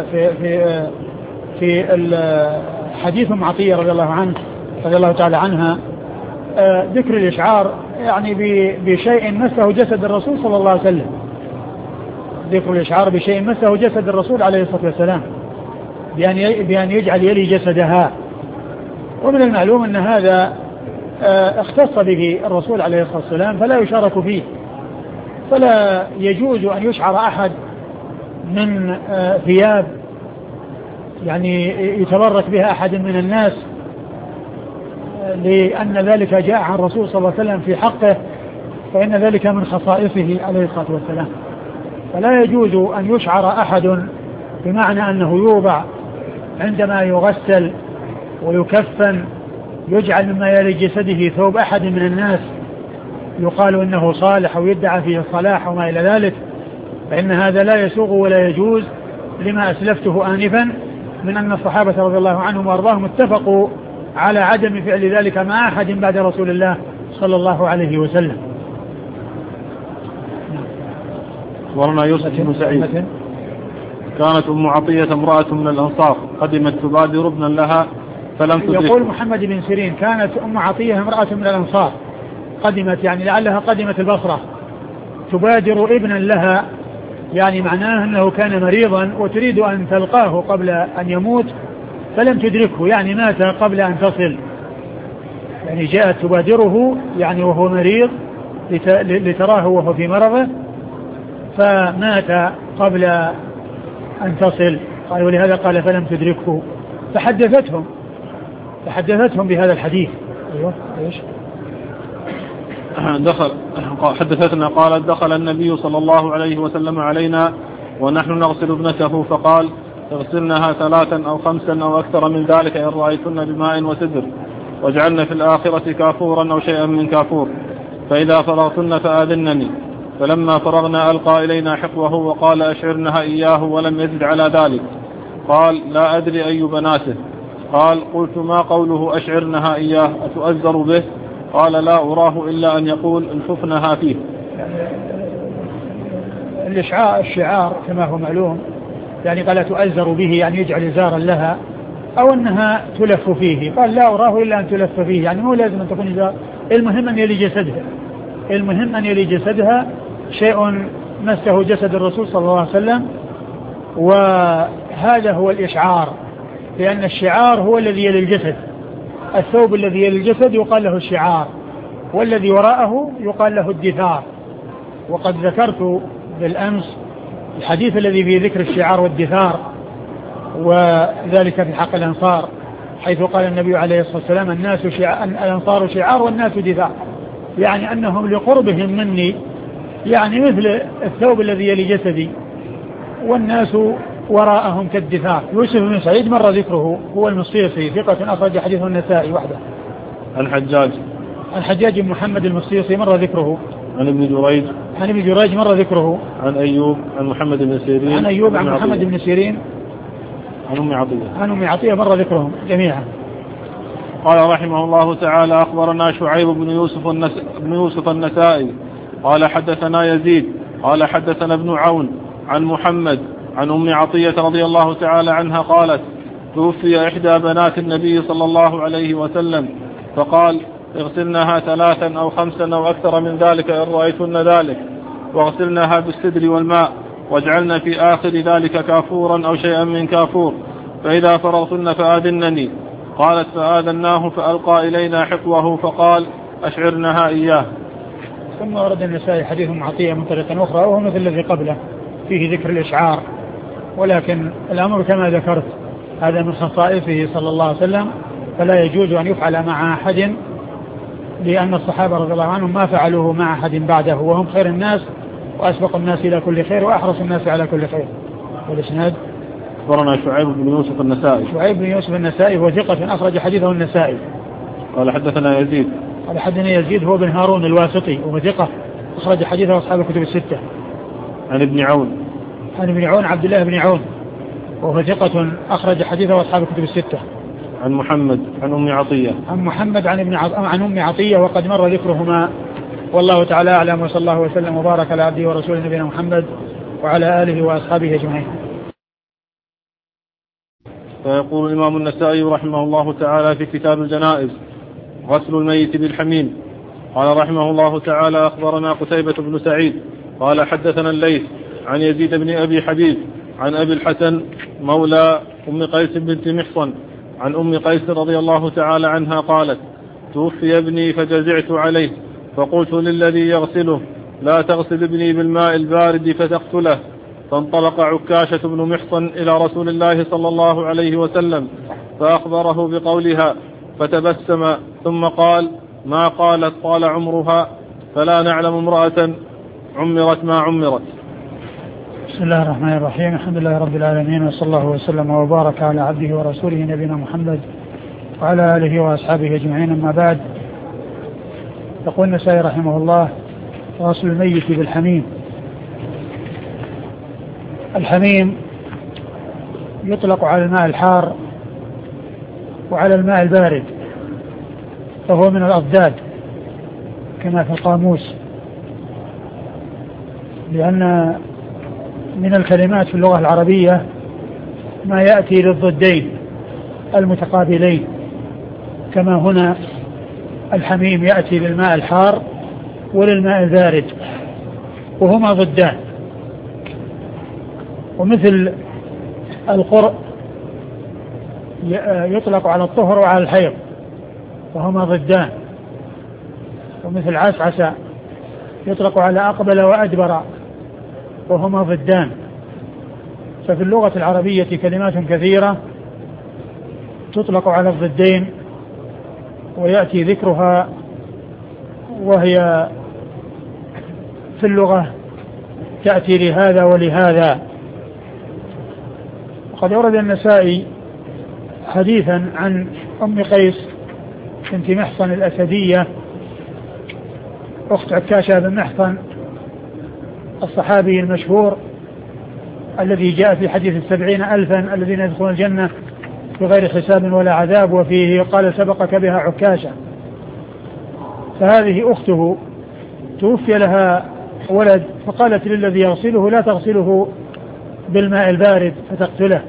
في الحديث أم عطية رضي الله تعالى عنها ذكر الإشعار يعني بشيء مسه جسد الرسول صلى الله عليه وسلم. ذكر الإشعار بشيء مسه جسد الرسول عليه الصلاة والسلام بأن يجعل يلي جسدها. ومن المعلوم أن هذا اختص به الرسول عليه الصلاة والسلام فلا يشارك فيه. فلا يجوز أن يشعر أحد من ثياب يعني يتبرك بها أحد من الناس، لأن ذلك جاء عن الرسول صلى الله عليه وسلم في حقه، فإن ذلك من خصائصه عليه الصلاة والسلام. فلا يجوز أن يشعر أحد بمعنى أنه يوضع عندما يغسل ويكفن يجعل مما يلي جسده ثوب أحد من الناس يقال إنه صالح أو يدعى فيه الصلاح وما إلى ذلك، فإن هذا لا يسوغ ولا يجوز لما أسلفته آنفا من أن الصحابة رضي الله عنهم وأرضاهم اتفقوا على عدم فعل ذلك مع أحد بعد رسول الله صلى الله عليه وسلم. ورنا يوسف بن سعيد كانت أم عطية امرأة من الأنصار قدمت تبادر ابنا لها فلم تدركه. يقول محمد بن سيرين كانت أم عطية امرأة من الأنصار قدمت، يعني لعلها قدمت البصرة، تبادر ابنا لها، يعني معناه أنه كان مريضا وتريد أن تلقاه قبل أن يموت فلم تدركه، يعني مات قبل أن تصل، يعني جاءت تبادره يعني وهو مريض لتراه وهو في مرضه فمات قبل أن تصل. قال ولهذا قال فلم تدركه. فحدثتهم بهذا الحديث. أيوة إيش حدثتنا قالت دخل النبي صلى الله عليه وسلم علينا ونحن نغسل ابنته فقال اغسلنها 3 أو 5 أو أكثر من ذلك إن رأيتن بماء وسدر، واجعلن في الآخرة كافورا أو شيئا من كافور، فإذا فرغتن فآذنني. فلما فرغنا ألقى إلينا حقوه وقال أشعرنها إياه ولم يزد على ذلك. قال لا أدري أي بناته. قال قلت ما قوله أشعرنها إياه أتؤذر به؟ قال لا أراه إلا أن يقول الحفنها فيه. الشعار كما هو معلوم يعني قال تؤذر به يعني يجعل إزارا لها أو أنها تلف فيه. قال لا أراه إلا أن تلف فيه يعني مو لازم أن تكون إزار، المهم أن يلي جسدها، المهم أن يلي جسدها شيء مسه جسد الرسول صلى الله عليه وسلم، وهذا هو الإشعار، لأن الشعار هو الذي يلي الجسد، الثوب الذي يلي الجسد يقال له الشعار، والذي وراءه يقال له الدثار. وقد ذكرت بالأمس الحديث الذي فيه ذكر الشعار والدثار، وذلك في حق الأنصار، حيث قال النبي عليه الصلاة والسلام الأنصار شعار والناس دثار، يعني أنهم لقربهم مني يعني مثل الثوب الذي يلي جسدي، والناس وراءهم كالدثار. يوسف بن سعيد مر ذكره، هو المصيصي ثقة أخرج حديثه النسائي وحده. عن حجاج بن محمد المصيصي مر ذكره. عن ابن جريج مر ذكره. عن أيوب عن محمد بن سيرين. عن أيوب عن محمد بن سيرين. عن أم عطية مر ذكرهم جميعا. قال رحمه الله تعالى أخبرنا شعيب بن يوسف النسائي قال حدثنا يزيد قال حدثنا ابن عون عن محمد عن أم عطية رضي الله تعالى عنها قالت توفي إحدى بنات النبي صلى الله عليه وسلم فقال اغسلنها 3 أو 5 أو أكثر من ذلك إن رأيتن ذلك، واغسلنها بالسدر والماء، واجعلن في آخر ذلك كافورا أو شيئا من كافور، فإذا فرغتن فآذنني. قالت فآذناه فألقى إلينا حقوه فقال أشعرنها إياه. ثم ورد النسائي حديث أم عطية من طريقة أخرى وهو مثل الذي قبله فيه ذكر الإشعار، ولكن الأمر كما ذكرت هذا من خصائصه صلى الله عليه وسلم، فلا يجوز أن يفعل مع أحد، لأن الصحابة رضي الله عنهم ما فعلوه مع أحد بعده، وهم خير الناس وأسبق الناس إلى كل خير وأحرص الناس على كل خير. والإسناد أخبرنا شعيب بن يوسف النسائي هو ثقة أخرج حديثه النسائي. قال حدثنا يزيد هو بن هارون الواسطي وهو ثقة أخرج حديثه أصحاب الكتب الستة. عن ابن عون عبد الله بن عون وهو ثقة أخرج حديثه أصحاب الكتب الستة. عن محمد عن أم عطية. عن محمد عن أم عطية وقد مر ذكرهما، والله تعالى أعلم، وصلى الله وسلم وبارك على عبده ورسوله نبينا محمد وعلى آله وأصحابه أجمعين. فيقول الإمام النسائي رحمه الله تعالى في كتاب الجنائز غسل الميت بالحميم. قال رحمه الله تعالى أخبرنا قتيبة بن سعيد قال حدثنا الليث عن يزيد بن أبي حبيب عن أبي الحسن مولى أم قيس بنت محصن عن أم قيس رضي الله تعالى عنها قالت توفي ابني فجزعت عليه فقلت للذي يغسله لا تغسل ابني بالماء البارد فتقتله، فانطلق عكاشة بن محصن إلى رسول الله صلى الله عليه وسلم فأخبره بقولها فتبسم ثم قال ما قالت طال عمرها، فلا نعلم امرأة عمرت ما عمرت. بسم الله الرحمن الرحيم، الحمد لله رب العالمين، وصلى الله وسلم وبارك على عبده ورسوله نبينا محمد وعلى آله وأصحابه أجمعين. أما بعد، يقول النسائي رحمه الله غسل الميت بالحميم. الحميم يطلق على الماء الحار وعلى الماء البارد، فهو من الأضداد كما في القاموس، لأن من الكلمات في اللغة العربية ما يأتي للضدين المتقابلين، كما هنا الحميم يأتي للماء الحار وللماء البارد وهما ضدان. ومثل القرء يطلق على الطهر وعلى الحيض وهما ضدان، ومثل عسعس يطلق على أقبل وأدبر وهما ضدان. ففي اللغة العربية كلمات كثيرة تطلق على الضدين ويأتي ذكرها، وهي في اللغة تأتي لهذا ولهذا. وقد أورد النسائي حديثا عن أم قيس بنت محصن الأسدية أخت عكاشة بن محصن الصحابي المشهور الذي جاء في حديث 70,000 الذين يدخلون الجنة بغير حساب ولا عذاب، وفيه قال سبقك بها عكاشة. فهذه أخته توفي لها ولد، فقالت للذي يغسله لا تغسله بالماء البارد فتقتله.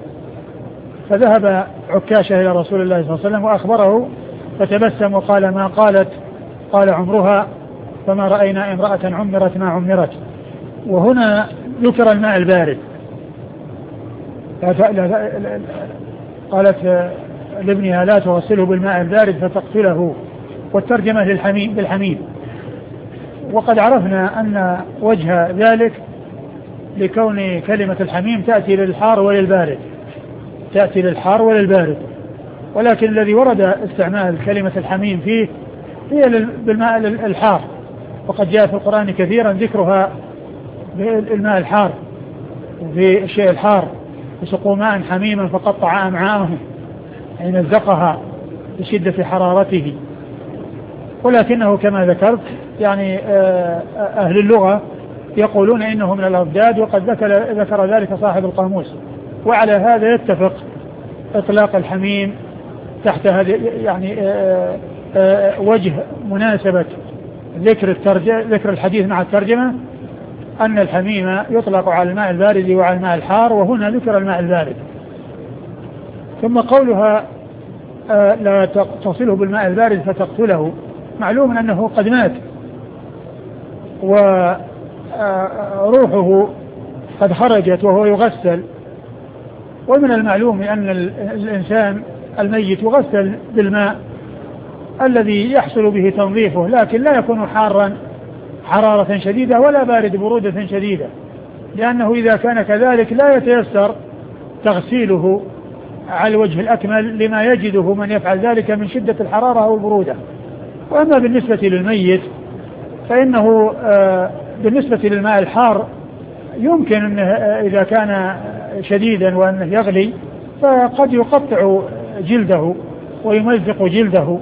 فذهب عكاشة إلى رسول الله صلى الله عليه وسلم وأخبره، فتبسم وقال ما قالت؟ قال عمرها، فما رأينا امرأة عمرت ما عمرت. وهنا ذكر الماء البارد. قالت لابنها لا تغسله بالماء البارد فتقتله، والترجمة بالحميم. وقد عرفنا أن وجه ذلك لكون كلمة الحميم تأتي للحار وللبارد، ولكن الذي ورد استعمال كلمة الحميم فيه هي بالماء الحار، وقد جاء في القرآن كثيرا ذكرها بالماء الحار وفي الشيء الحار، وسقوا ماء حميما فقطع أمعاءهم، أي مزقها بشدة حرارته. ولكنه كما ذكرت يعني أهل اللغة يقولون إنه من الأضداد، وقد ذكر ذلك صاحب القاموس. وعلى هذا يتفق إطلاق الحميم تحت هذه يعني وجه مناسبة ذكر الحديث مع الترجمة، أن الحميم يطلق على الماء البارد وعلى الماء الحار، وهنا ذكر الماء البارد. ثم قولها لا تصله بالماء البارد فتقتله، معلوم أنه قد مات وروحه قد خرجت وهو يغسل، ومن المعلوم أن الإنسان الميت يغسل بالماء الذي يحصل به تنظيفه، لكن لا يكون حارا حرارة شديدة ولا بارد برودة شديدة، لأنه إذا كان كذلك لا يتيسر تغسيله على الوجه الأكمل لما يجده من يفعل ذلك من شدة الحرارة أو البرودة. وأما بالنسبة للميت فإنه بالنسبة للماء الحار يمكن أنه إذا كان شديدا وأنه يغلي فقد يقطع جلده ويمزق جلده.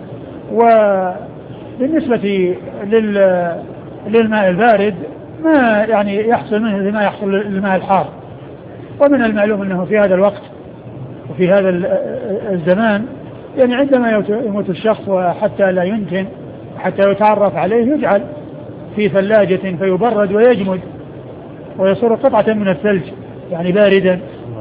وبالنسبة للماء البارد ما يعني يحصل منه لما يحصل للماء الحار. ومن المعلوم أنه في هذا الوقت وفي هذا الزمان يعني عندما يموت الشخص وحتى لا ينتن حتى يتعرف عليه يجعل في ثلاجة فيبرد ويجمد ويصير قطعة من الثلج يعني باردا.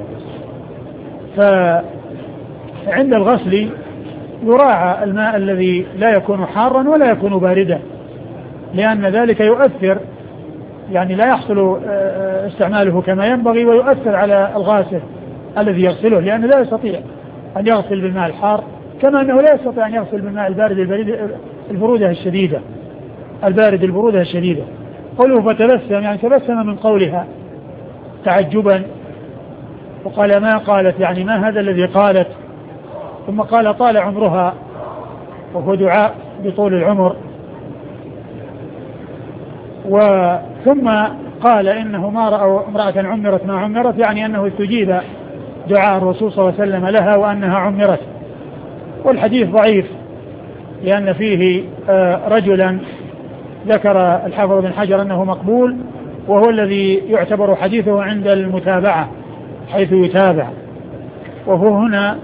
فعند الغسل يراعى الماء الذي لا يكون حارا ولا يكون باردا، لأن ذلك يؤثر يعني لا يحصل استعماله كما ينبغي ويؤثر على الغاسل الذي يغسله، لأنه لا يستطيع أن يغسل بالماء الحار كما أنه لا يستطيع أن يغسل بالماء البارد البرودة الشديدة البرودة الشديدة. قوله فتبسم يعني تبسم من قولها تعجبا، وقال ما قالت يعني ما هذا الذي قالت. ثم قال طال عمرها وهو دعاء بطول العمر. ثم قال إنه ما رأوا امرأة عمرت ما عمرت، يعني أنه استجيب دعاء الرسول صلى الله عليه وسلم لها وأنها عمرت. والحديث ضعيف لأن فيه رجلا ذكر الحافظ بن حجر أنه مقبول، وهو الذي يعتبر حديثه عند المتابعة حيث يتابع، وهو هنا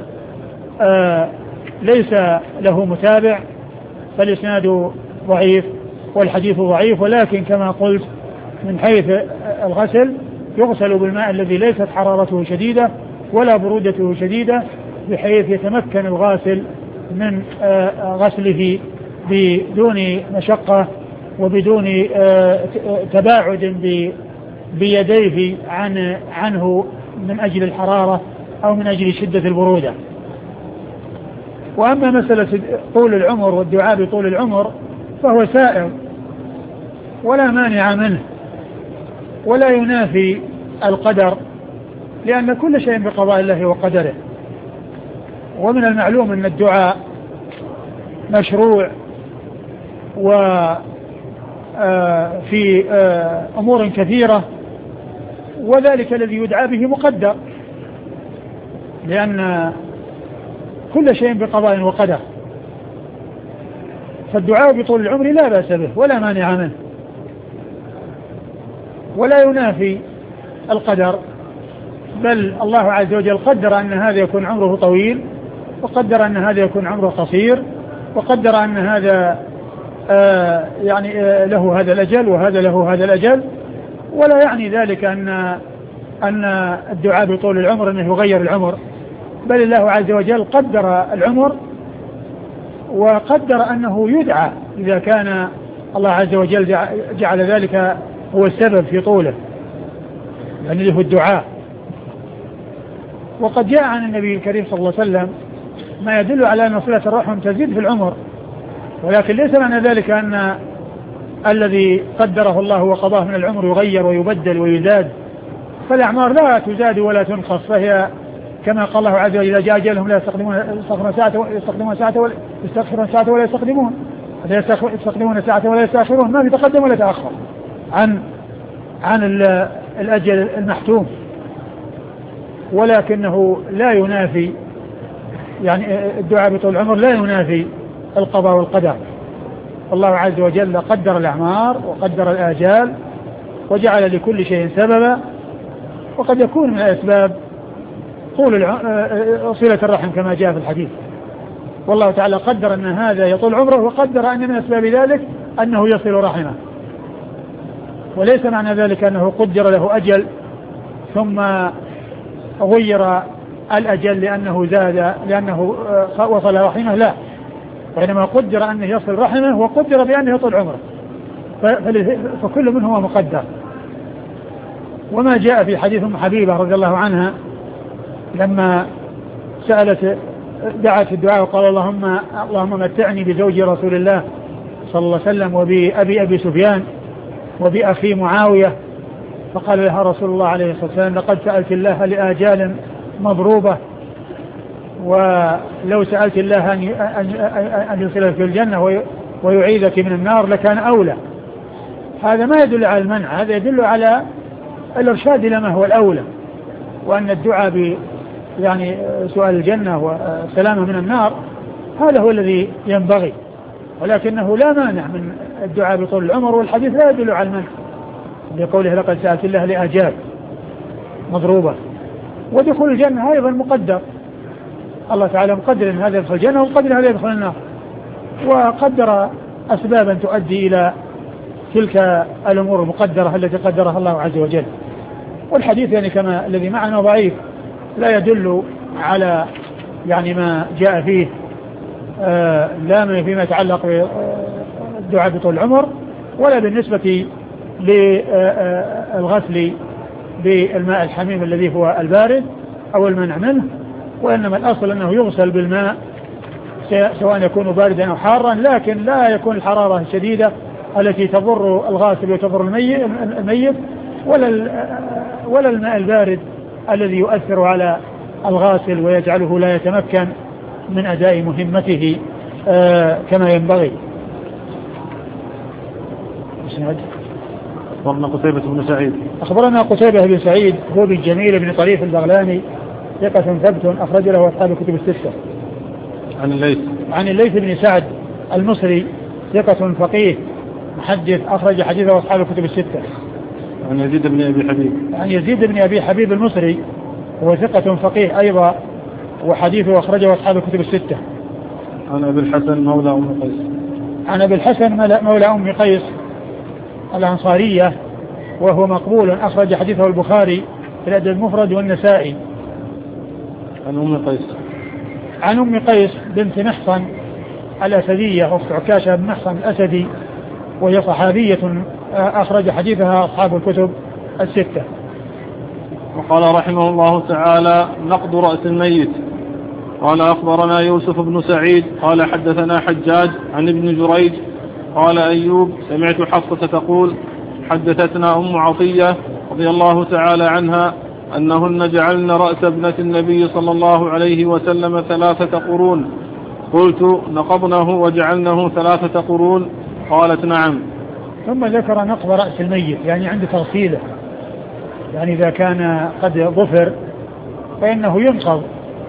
ليس له متابع، فالإسناد ضعيف والحديث ضعيف. ولكن كما قلت من حيث الغسل يغسل بالماء الذي ليست حرارته شديدة ولا برودته شديدة، بحيث يتمكن الغاسل من غسله بدون مشقة وبدون تباعد بيديه عنه من أجل الحرارة أو من أجل شدة البرودة. وأما مسألة طول العمر والدعاء بطول العمر فهو سائر ولا مانع منه ولا ينافي القدر، لأن كل شيء بقضاء الله وقدره. ومن المعلوم أن الدعاء مشروع وفي أمور كثيرة، وذلك الذي يدعى به مقدر، لأن كل شيء بقضاء وقدر، فالدعاء بطول العمر لا بأس به ولا مانع منه، ولا ينافي القدر، بل الله عز وجل قدر أن هذا يكون عمره طويل، وقدر أن هذا يكون عمره قصير، وقدر أن هذا له هذا الأجل وهذا له هذا الأجل. ولا يعني ذلك أن الدعاء بطول العمر أنه يغير العمر، بل الله عز وجل قدر العمر وقدر أنه يدعى إذا كان الله عز وجل جعل ذلك هو السبب في طوله، يعني له الدعاء. وقد جاء عن النبي الكريم صلى الله عليه وسلم ما يدل على أن صلة الرحم تزيد في العمر، ولكن ليس معنى ذلك أن الذي قدره الله وقضاه من العمر يغير ويبدل ويزاد، فالأعمار لا تزاد ولا تنقص، فهي كما قال الله عز وجل إذا جاء أجلهم لا يستخدمون ساعة ولا يستقدمون، يستخدمون ساعة ولا يستأخرون، ما يتقدم ولا يتأخر عن الأجل المحتوم. ولكنه لا ينافي، يعني الدعاء بطول العمر لا ينافي القضاء والقدر. الله عز وجل قدر الأعمار وقدر الآجال وجعل لكل شيء سببا، وقد يكون من الأسباب طول صلة الرحم كما جاء في الحديث، والله تعالى قدر أن هذا يطول عمره، وقدر أن من أسباب ذلك أنه يصل رحمه، وليس معنى ذلك أنه قدر له أجل ثم غير الأجل لأنه زاد لأنه وصل رحمه، لا، وإنما قدر أنه يصل رحمه وقدر بأنه يطول عمره، فكل منهما مقدر. وما جاء في حديث أم حبيبة رضي الله عنها لما سألت دعت الدعاء وقال اللهم متعني بزوج رسول الله صلى الله عليه وسلم وبأبي سفيان وبأخي معاوية، فقال لها رسول الله عليه الصلاة والسلام لقد سألت الله لآجال مضروبة، ولو سألت الله أن يصلك في الجنة ويعيذك من النار لكان أولى. هذا ما يدل على المنع، هذا يدل على الإرشاد إلى ما هو الأولى، وأن الدعاء يعني سؤال الجنة والسلامة من النار هذا هو الذي ينبغي، ولكنه لا مانع من الدعاء بطول العمر، والحديث لا يدل على المنع لقوله لقد سألت الله لآجال مضروبة. ودخول الجنة أيضا مقدر، الله تعالى مقدر أن هذا يدخل الجنة ومقدر هذا يدخل النار، وقدر أسبابا تؤدي إلى تلك الأمور المقدرة التي قدرها الله عز وجل. والحديث يعني كما الذي معنا ضعيف، لا يدل على يعني ما جاء فيه لا فيما يتعلق بالدعاء بطول العمر، ولا بالنسبة للغسل بالماء الحميم الذي هو البارد أو المنع منه، وإنما الأصل أنه يغسل بالماء سواء يكون باردا أو حارا، لكن لا يكون الحرارة الشديدة التي تضر الغاسل وتضر الميت، ولا الماء البارد الذي يؤثر على الغاسل ويجعله لا يتمكن من أداء مهمته كما ينبغي. أخبرنا قتيبة بن سعيد. أخبرنا قتيبة بن سعيد هو بن جميل بن طريف البغلاني ثقة ثبت أخرج له أصحاب الكتب الستة. عن الليث بن سعد المصري ثقة فقيه محدث أخرج حديثه أصحاب الكتب الستة. عن يزيد بن أبي حبيب. عن يزيد بن أبي حبيب المصري هو ثقة فقيه أيضا وحديثه أخرجه أصحاب الكتب الستة. عن أبي الحسن مولى أم قيس. عن أبي الحسن مولى أم قيس الأنصارية وهو مقبول أخرج حديثه البخاري في الأدب المفرد والنسائي. عن أم قيس. عن أم قيس بنت محصن الأسدية أخت عكاشة بن محصن الأسدي، وهي صحابية أخرج حديثها أصحاب الكتب الستة. وقال رحمه الله تعالى نقض رأس الميت. قال أخبرنا يوسف بن سعيد قال حدثنا حجاج عن ابن جريج قال أيوب سمعت حفصة تقول حدثتنا أم عطية رضي الله تعالى عنها أنهن جعلن رأس ابنة النبي صلى الله عليه وسلم 3 قرون. قلت نقضنه وجعلنه 3 قرون؟ قالت نعم. ثم ذكر نقض رأس الميت يعني عند تغسيله، يعني إذا كان قد ظفر فإنه ينقض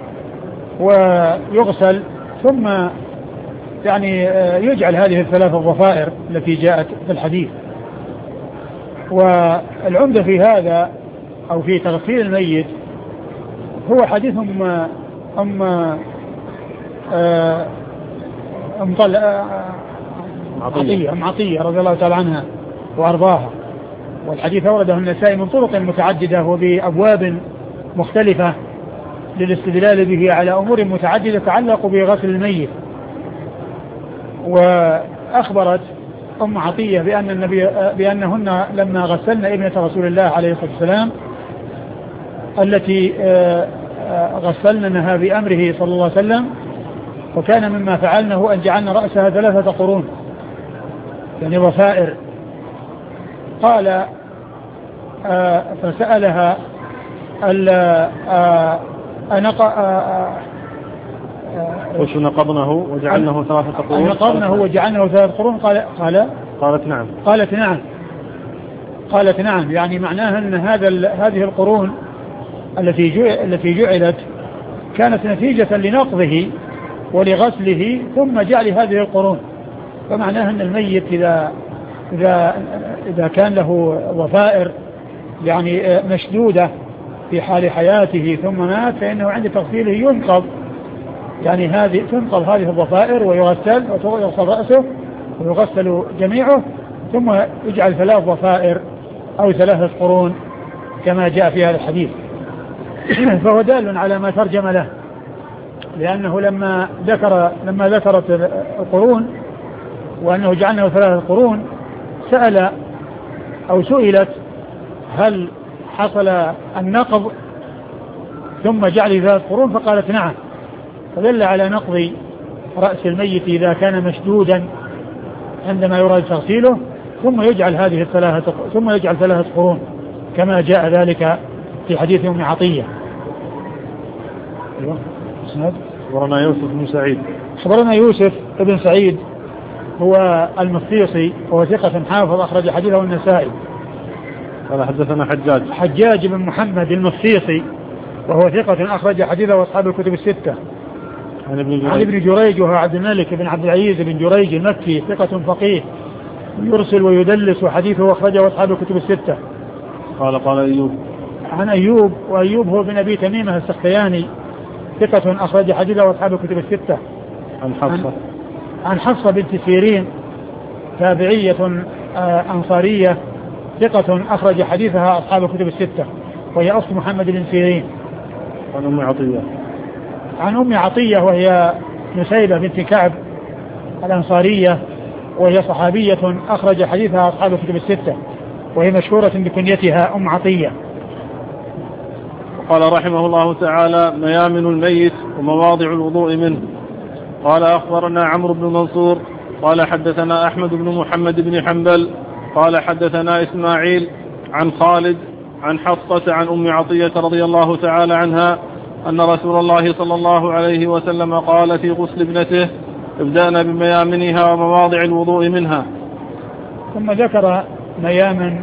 ويغسل ثم يعني يجعل هذه الثلاث الضفائر التي جاءت في الحديث. والعمدة في هذا أو في تغسيل الميت هو حديث أم عطية رضي الله تعالى عنها وأرضاها. والحديث أورده النسائي من طرق متعددة وبأبواب مختلفة للاستدلال به على أمور متعددة تتعلق بغسل الميت. وأخبرت أم عطية بأنهن لما غسلن ابنة رسول الله عليه الصلاة والسلام التي غسلنها بأمره صلى الله عليه وسلم، وكان مما فعلنه أن جعلنا رأسها 3 قرون يعني ضفائر. قال فسألها وش نقضنه وجعلنه 3 قرون؟ نقضنه وجعلنه 3 قرون. قالت نعم يعني معناها أن هذه القرون التي جعلت كانت نتيجة لنقضه ولغسله ثم جعل هذه القرون. فمعناها أن الميت إذا كان له ضفائر يعني مشدودة في حال حياته ثم مات فإنه عند تغسيله ينقض يعني تنقض هذه الضفائر ويغسل رأسه ويغسل جميعه ثم يجعل 3 ضفائر أو 3 قرون كما جاء في هذا الحديث. فهو دال على ما ترجم له، لأنه لما ذكرت القرون وأنه جعلناه 3 قرون سأل أو سئلت هل حصل النقض ثم جعل 3 قرون فقالت نعم، فدل على نقض رأس الميت إذا كان مشدودا عندما يراد تغسيله ثم يجعل 3 قرون كما جاء ذلك في حديث أم عطية. خبرنا يوسف بن سعيد. خبرنا يوسف بن سعيد هو المصيصي وهو ثقة حافظ أخرج حديثه النسائي. قال حدثنا حجاج بن محمد المصيصي وهو ثقة أخرج حديثه أصحاب الكتب الستة. عن ابن جريج وهو عبد الملك بن عبد العزيز بن جريج المكي ثقة فقيه يرسل ويدلس وحديثه أخرجه أصحاب الكتب الستة. قال أيوب. عن أيوب وأيوب هو بن أبي تميمة السختياني ثقة أخرج حديثه أصحاب الكتب الستة. عن حفصة بنت سيرين تابعية أنصارية ثقة أخرج حديثها أصحاب الكتب الستة وهي أصل محمد بن سيرين. عن أم عطية وهي نسيبة بنت كعب الأنصارية وهي صحابية أخرج حديثها أصحاب الكتب الستة وهي مشهورة بكنيتها أم عطية. قال رحمه الله تعالى: ميامن الميت ومواضع الوضوء منه. قال أخبرنا عمرو بن منصور قال حدثنا أحمد بن محمد بن حنبل قال حدثنا إسماعيل عن خالد عن حفصة عن أم عطية رضي الله تعالى عنها أن رسول الله صلى الله عليه وسلم قال في غسل ابنته: ابدأنا بميامنها ومواضع الوضوء منها. ثم ذكر ميامن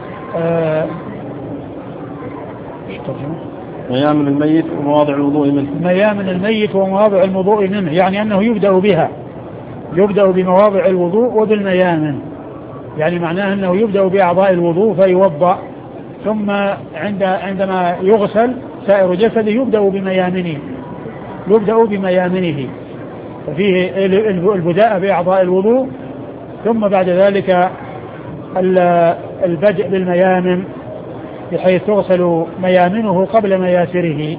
ميامن الميت ومواضع الوضوء منه. ميامن الميت ومواضع الوضوء منه يعني أنه يبدأ بمواضع الوضوء وبالميامن، يعني معناه أنه يبدأ بأعضاء الوضوء فيوضأ ثم عندما يغسل سائر جسده يبدأ بميامنه ففيه البداء بأعضاء الوضوء ثم بعد ذلك البدء بالميامن بحيث تغسل ميامنه قبل مياسره.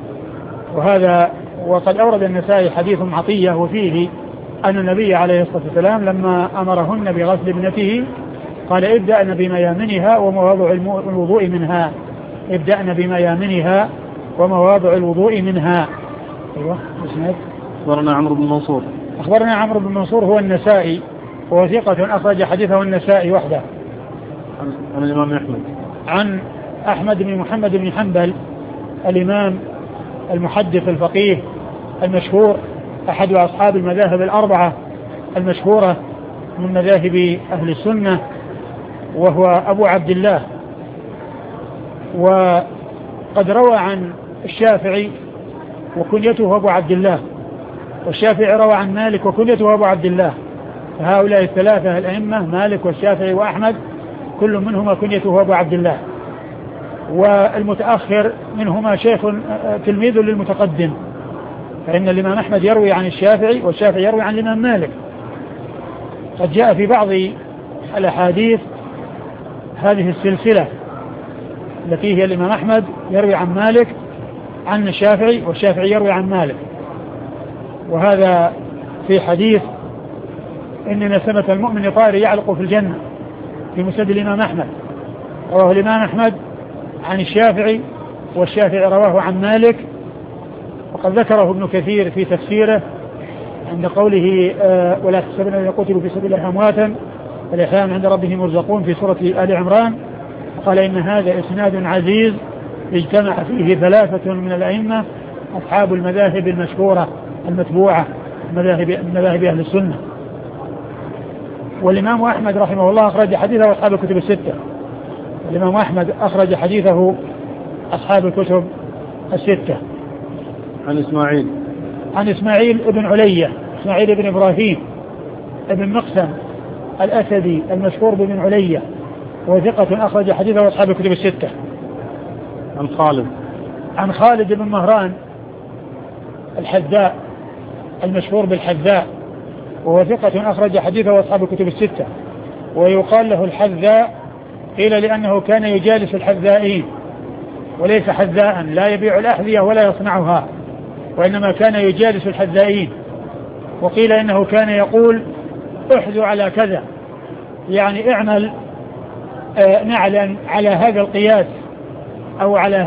وقد أورد النسائي حديث عطية وفيه أن النبي عليه الصلاة والسلام لما أمرهن بغسل ابنته قال: ابدأن بميامنها ومواضع الوضوء منها. ابدأن بميامنها ومواضع الوضوء منها. أيوة. أخبرنا عمرو بن منصور هو النسائي وهو ثقة أخرج حديثه النسائي وحده. عن الإمام أحمد. عن أحمد بن محمد بن حنبل الإمام المحدث الفقيه المشهور أحد أصحاب المذاهب الأربعة المشهورة من مذاهب أهل السنة وهو أبو عبد الله. وقد روى عن الشافعي وكنيته أبو عبد الله، والشافعي روى عن مالك وكنيته أبو عبد الله. فهؤلاء الثلاثة الأئمة مالك والشافعي وأحمد كل منهما كنيته أبو عبد الله، والمتأخر منهما شيخ تلميذ للمتقدم، فإن الإمام أحمد يروي عن الشافعي والشافعي يروي عن الإمام مالك. قد جاء في بعض الأحاديث هذه السلسلة التي هي الإمام أحمد يروي عن مالك عن الشافعي والشافعي يروي عن مالك. وهذا في حديث إن نسمة المؤمن طائر يعلق في الجنة في مسند الإمام أحمد، رواه الإمام أحمد عن الشافعي والشافعي رواه عن مالك. وقد ذكره ابن كثير في تفسيره عند قوله ولا تحسبن الذين قتلوا في سبيل الله أمواتا بل أحياء عند ربهم يرزقون في سورة آل عمران. قال إن هذا إسناد عزيز اجتمع فيه ثلاثة من الأئمة أصحاب المذاهب المشهورة المتبوعة مذاهب أهل السنة. والإمام أحمد رحمه الله أخرج حديثه أصحاب الكتب الستة. الإمام أحمد أخرج حديثه أصحاب الكتب الستة. عن إسماعيل ابن علية، إسماعيل ابن إبراهيم ابن مقسم الأسدي المشهور بابن علية، وثقة أخرج حديثه أصحاب الكتب الستة. عن خالد بن مهران الحذاء المشهور بالحذاء، وهو ثقة أخرج حديثه أصحاب الكتب الستة. ويقال له الحذاء قيل لأنه كان يجالس الحذائين وليس حذاء لا يبيع الأحذية ولا يصنعها، وإنما كان يجالس الحذائين. وقيل إنه كان يقول احذو على كذا، يعني اعمل نعلا على هذا القياس أو على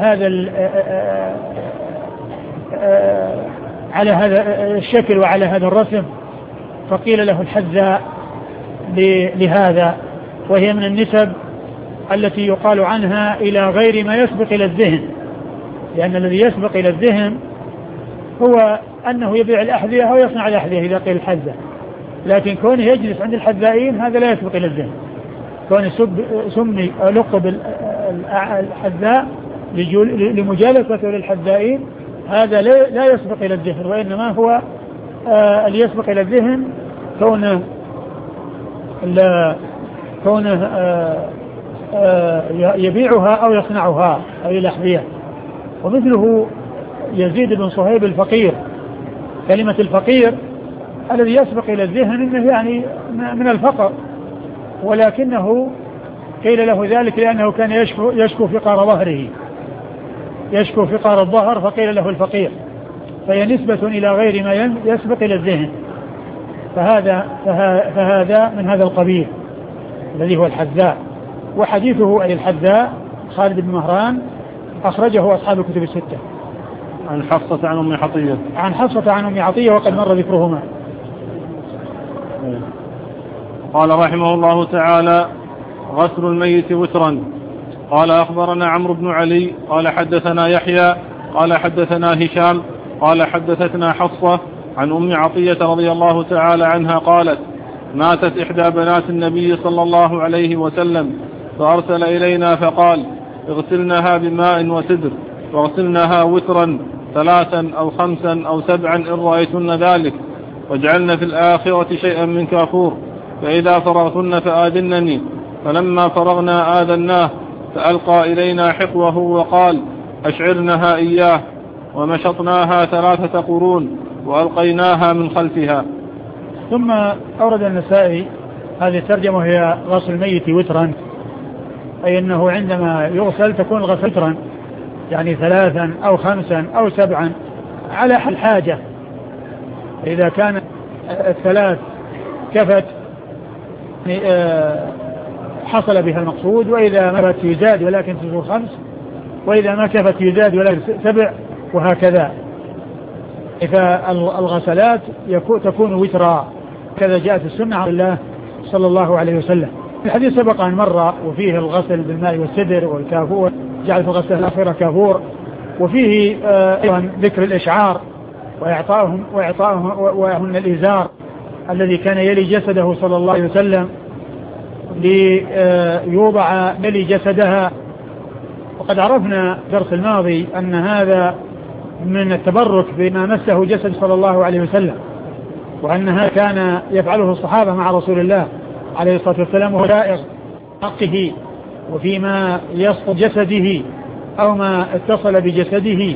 هذا الشكل وعلى هذا الرسم، فقيل له الحذاء لهذا. وهي من النسب التي يقال عنها إلى غير ما يسبق إلى الذهن، لأن الذي يسبق إلى الذهن هو أنه يبيع الأحذية أو يصنع الأحذية إذا قيل الحذاء، لكن كونه يجلس عند الحذائين هذا لا يسبق إلى الذهن. كونه سمي لقب الحذاء لمجالسته للحذائين هذا لا يسبق إلى الذهن، وإنما هو اللي يسبق إلى الذهن كونه يبيعها أو يصنعها أي الأحذية. ومثله يزيد بن صهيب الفقير، كلمة الفقير الذي يسبق إلى الذهن إنه يعني من الفقر، ولكنه قيل له ذلك لأنه كان يشكو فقار ظهره، يشكو فقار الظهر فقيل له الفقير، فهي نسبة إلى غير ما يسبق إلى الذهن. فهذا من هذا القبيل الذي هو الحذاء. وحديثه أي الحذاء خالد بن مهران أخرجه أصحاب الكتب الستة. عن حفصة عن أم عطية وقد مر ذكرهما. قال رحمه الله تعالى: غسل الميت وترا. قال أخبرنا عمرو بن علي قال حدثنا يحيى قال حدثنا هشام قال حدثتنا حفصة عن أم عطية رضي الله تعالى عنها قالت: ماتت إحدى بنات النبي صلى الله عليه وسلم فأرسل إلينا فقال: اغسلنها بماء وسدر، واغسلنها وترا 3 أو 5 أو 7 إن رأيتن ذلك، واجعلن في الآخرة شيئا من كافور، فإذا فرغتن فآذنني. فلما فرغنا آذناه، فألقى إلينا حقوه وقال: أشعرنها إياه، ومشطناها 3 قرون وألقيناها من خلفها. ثم أورد النسائي هذه الترجمة وهي غسل الميت وترا، أي أنه عندما يغسل تكون الغسل وترا، يعني 3 أو 5 أو 7 على الحاجة. إذا كان 3 كفت حصل بها المقصود، وإذا ما كفت يزاد ولكن تصير 5، وإذا ما كفت يزاد ولكن 7، وهكذا. فالغسلات تكون وترا، كذا جاءت السنة عن الله صلى الله عليه وسلم. الحديث سبق أن مر، وفيه الغسل بالماء والسدر والكافور، جعل في غسل الآخرة كافور، وفيه أيضا ذكر الإشعار وإعطائهم الإزار الذي كان يلي جسده صلى الله عليه وسلم ليوضع يلي جسدها. وقد عرفنا الدرس الماضي أن هذا من التبرك بما مسه جسد صلى الله عليه وسلم، وأنها كان يفعله الصحابة مع رسول الله عليه الصلاة والسلام، وهو دائر حقه وفيما يسقط جسده أو ما اتصل بجسده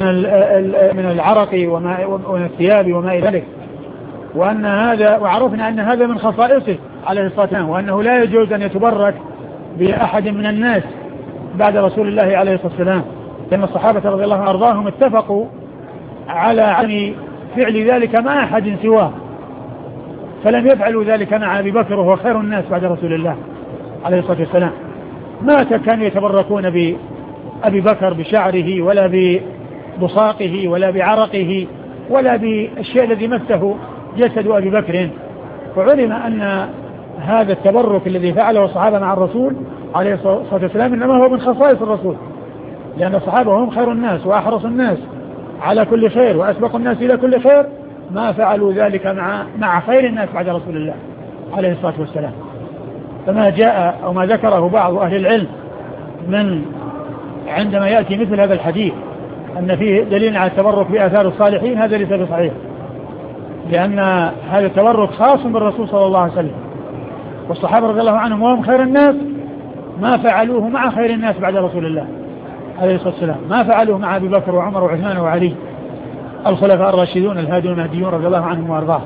من العرق ومن الثياب وما إلى ذلك، وأن هذا، وعرفنا أن هذا من خصائصه عليه الصلاة والسلام، وأنه لا يجوز أن يتبرك بأحد من الناس بعد رسول الله عليه الصلاة والسلام، لأن الصحابة رضي الله عنهم وأرضاهم اتفقوا على عدم فعل ذلك مع أحد سواه، فلم يفعلوا ذلك مع أبي بكر وهو خير الناس بعد رسول الله عليه الصلاة والسلام. ما كانوا يتبركون بأبي بكر بشعره ولا ببصاقه ولا بعرقه ولا بالشيء الذي مسه جسد أبي بكر. وعلم أن هذا التبرك الذي فعله الصحابة مع الرسول عليه الصلاة والسلام إنما هو من خصائص الرسول، لأن الصحابة هم خير الناس وأحرص الناس على كل خير وأسبق الناس إلى كل خير، ما فعلوا ذلك مع خير الناس بعد رسول الله عليه الصلاة والسلام. فما جاء أو ما ذكره بعض أهل العلم من عندما يأتي مثل هذا الحديث أن فيه دليل على التبرك بآثار الصالحين، هذا ليس بصحيح، لأن هذا التبرك خاص بالرسول صلى الله عليه وسلم، والصحابة رضي الله عنهم وهم خير الناس ما فعلوه مع خير الناس بعد رسول الله عليه الصلاة والسلام، ما فعلوه مع أبي بكر وعمر وعثمان وعلي الخلفاء الراشدون الهادون المهديون رضي الله عنهم وارضاهم.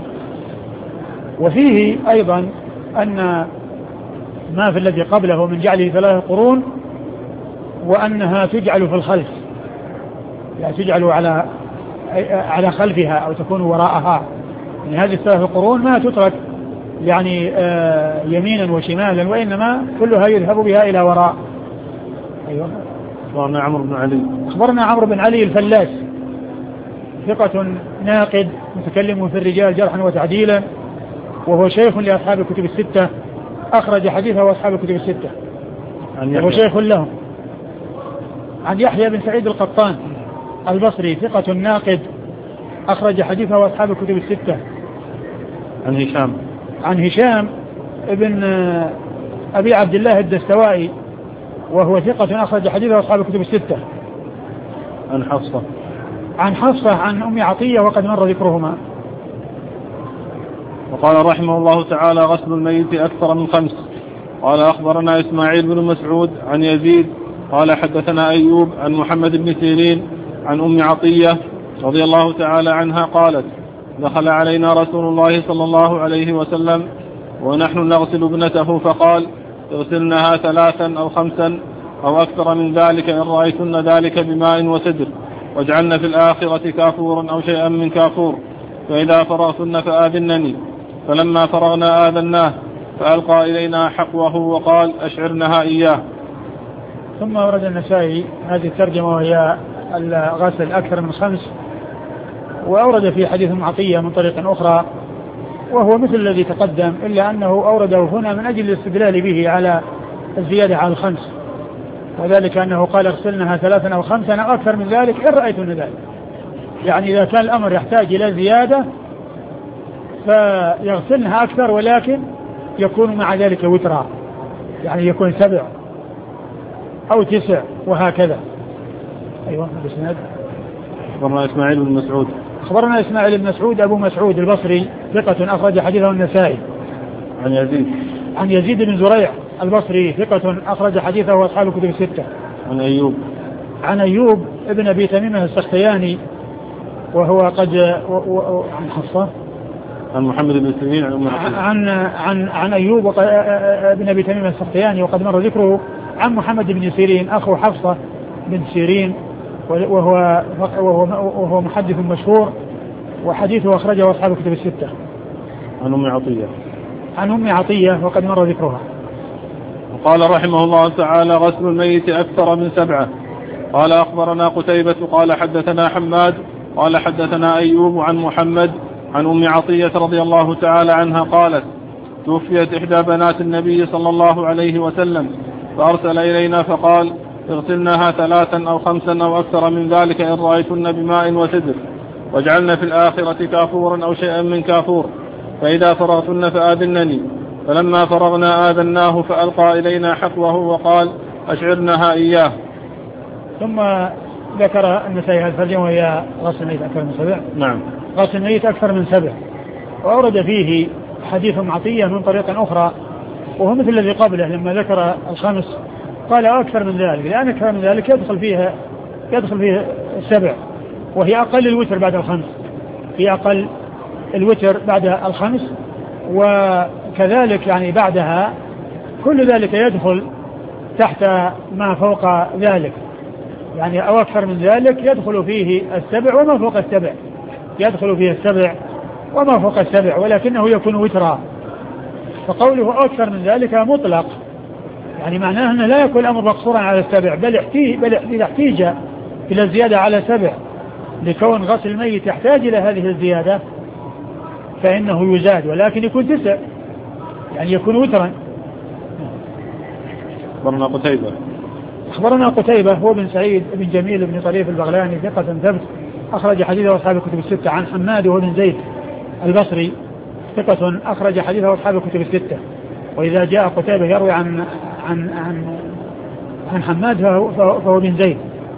وفيه أيضا أن ما في الذي قبله من جعله 3 قرون وأنها تجعل في الخلف، يعني تجعل على خلفها أو تكون وراءها، يعني هذه 3 قرون ما تترك يعني يمينا وشمالا، وإنما كلها يذهب بها إلى وراء. أيوة. أخبرنا عمرو بن علي. أخبرنا عمرو بن علي الفلاس، ثقة ناقد متكلم في الرجال جرحا وتعديلا، وهو شيخ لأصحاب الكتب الستة، أخرج حديثه وأصحاب الكتب الستة، وهو شيخ لهم. عن يحيى بن سعيد القطان البصري، ثقة ناقد، أخرج حديثه وأصحاب الكتب الستة. عن هشام ابن أبي عبد الله الدستوائي، وهو ثقة أخرج حديثه وأصحاب الكتب الستة. عن حفصة عن أم عطية وقد مر ذكرهما. وقال رحمه الله تعالى: غسل الميت أكثر من 5. قال: أخبرنا إسماعيل بن مسعود عن يزيد قال: حدثنا أيوب عن محمد بن سيرين عن أم عطية رضي الله تعالى عنها قالت: دخل علينا رسول الله صلى الله عليه وسلم ونحن نغسل ابنته فقال: اغسلنها 3 أو 5 أو أكثر من ذلك إن رأيتن ذلك بماء وسدر، واجعلن في الآخرة كافورا أو شيئا من كافور، فإذا فرغتن فآذنني. فلما فرغنا آذناه فألقى إلينا حقوه وقال: أشعرنها إياه. ثم ورد النسائي هذه الترجمة وهي الغسل أكثر من 5، وأورد في حديث عطية من طريق أخرى وهو مثل الذي تقدم، إلا أنه أورده هنا من أجل الاستدلال به على الزيادة على 5، وذلك أنه قال: اغسلنها 3 أو 5 أو أكثر من ذلك إن رأيتن ذلك، يعني إذا كان الأمر يحتاج إلى زيادة فيغسلنها أكثر، ولكن يكون مع ذلك وترا، يعني يكون 7 أو 9 وهكذا. أيوة. بسند. أخبرنا إسماعيل بن مسعود. أخبرنا إسماعيل بن مسعود أبو مسعود البصري، ثقة أخرج حديثه النسائي. عن يزيد بن زريع البصري، ثقة أخرج حديثه وأصحاب الكتب الستة. عن أيوب ابن أبي تميمة السختياني، وهو قد عن حفصة عن محمد بن سيرين عن أيوب ابن أبي تميمة السختياني وقد مر ذكره، عن محمد بن سيرين أخو حفصة بن سيرين، وهو محدث مشهور، وحديثه أخرجه أصحاب الكتب الستة. عن أم عطية وقد مر ذكرها. وقال رحمه الله تعالى: غسل الميت أكثر من 7. قال: أخبرنا قتيبة قال: حدثنا حماد قال: حدثنا أيوب عن محمد عن أم عطية رضي الله تعالى عنها قالت: توفيت إحدى بنات النبي صلى الله عليه وسلم، فأرسل إلينا فقال: اغسلناها 3 أو 5 أو أكثر من ذلك إن رأيتن بماء وسدر، واجعلن في الآخرة كافورا أو شيئا من كافور، فإذا فرغتن فآذنني. فلما فرغنا آذناه فألقى إلينا حقوه وقال: أشعرنها إياه. ثم ذكر النسائي الترجمة وهي غسل الميت أكثر من 7. نعم. غسل الميت أكثر من 7، وأورد فيه حديث عطية من طريق أخرى وهو مثل الذي قبله لما ذكر الخمس قال أكثر من ذلك، لأن أكثر من ذلك يدخل فيه 7، وهي أقل الوتر بعد الخمس، هي أقل الوتر بعد الخمس، وكذلك يعني بعدها كل ذلك يدخل تحت ما فوق ذلك، يعني أو أكثر من ذلك يدخل فيه 7 وما فوق 7، يدخل فيه 7 وما فوق 7، ولكنه يكون وترا. فقوله أكثر من ذلك مطلق، يعني معناه أنه لا يكون الأمر مقصورا على 7، بل احتيج إلى الزيادة على 7 لكون غسل الميت يحتاج إلى هذه الزيادة فإنه يزاد، ولكن يكون 9، يعني يكون وترا. أخبرنا قتيبة هو بن سعيد بن جميل بن طريف البغلاني ثقة ثبت أخرج حديثه أصحاب الكتب الستة. عن حماد وهو بن زيد البصري ثقة أخرج حديثه أصحاب الكتب الستة. وإذا جاء قتيبة يروي عن حماد فهو بن زيد.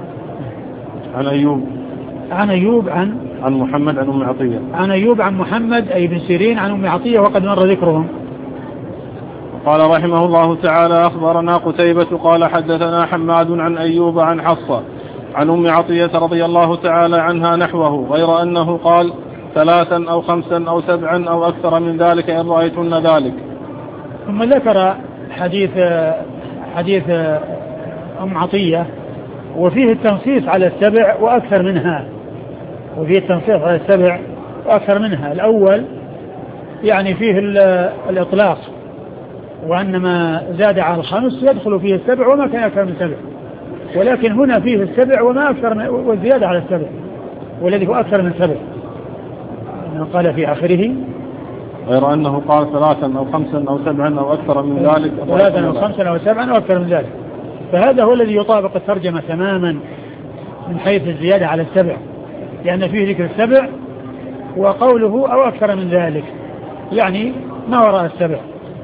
عن أيوب عن محمد عن أم عطية. عن أيوب عن محمد أي بن سيرين عن أم عطية وقد مر ذكرهم. قال رحمه الله تعالى أخبرنا قتيبة قال حدثنا حماد عن أيوب عن حفصة عن أم عطية رضي الله تعالى عنها نحوه، غير أنه قال 3 أو 5 أو 7 أو أكثر من ذلك إن رأيتن ذلك. ثم ذكر حديث أم عطية وفيه التنصيص على 7 وأكثر منها، وفيه التنصيص على 7 وأكثر منها. الأول يعني فيه الإطلاق، وأن ما زاد على 5 يدخل فيه 7 وما كان أكثر من 7، ولكن هنا فيه 7 وما أكثر والزيادة على 7 والذي هو أكثر من 7. قال في آخره غير أنه قال 3 أو 5 أو 7 أو أكثر من ذلك. 3 أو 5 أو 7 أو أكثر من ذلك. فهذا هو الذي يطابق الترجمة تماما من حيث الزيادة على 7، لأن فيه ذكر 7 وقوله أو أكثر من ذلك، يعني ما وراء 7.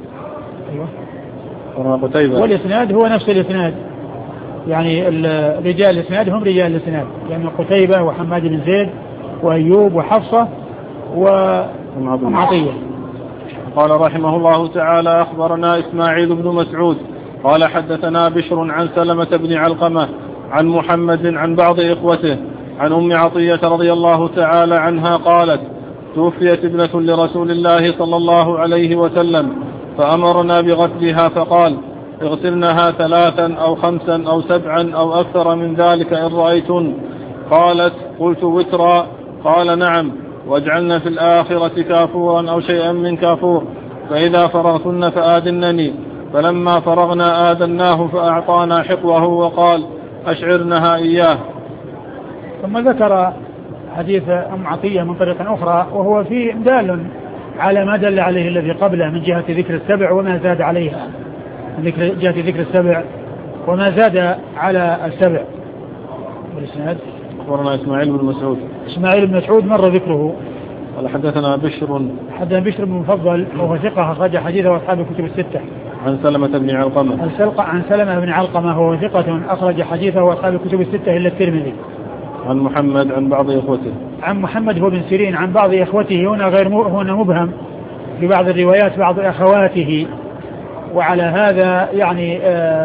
أيوة. والإسناد هو نفس الإسناد، يعني رجال الإسناد هم رجال الإسناد، يعني قتيبة وحماد بن زيد وأيوب وحفصة وأم عطية. قال رحمه الله تعالى أخبرنا إسماعيل بن مسعود قال حدثنا بشر عن سلمة بن علقمة عن محمد عن بعض إخوته عن أم عطية رضي الله تعالى عنها قالت توفيت ابنة لرسول الله صلى الله عليه وسلم فأمرنا بغسلها فقال اغسلنها 3 أو 5 أو 7 أو أكثر من ذلك إن رأيتن. قالت قلت وترا؟ قال نعم، واجعلن في الآخرة كافورا أو شيئا من كافور، فإذا فرغتن فآذنني. فلما فرغنا آذناه فأعطانا حقوه وقال أشعرنها إياه. ثم ذكر حديث أم عطية من طريق أخرى وهو فيه دال على ما دل عليه الذي قبله من جهة ذكر 7 وما زاد عليها، من جهة ذكر 7 وما زاد على 7. والإسناد أخبرنا إسماعيل بن مسعود مر ذكره. قال حدثنا بشر بن مفضل وهو ثقة أخرج حديثه أصحاب الكتب الستة. عن سلمة بن علقمة وهو ثقة أخرج حديثه أصحاب الكتب الستة إلا الترمذي. عن محمد عن بعض إخوته. عن محمد هو بن سيرين عن بعض إخوته، هنا هنا مبهم في بعض الروايات بعض أخواته، وعلى هذا يعني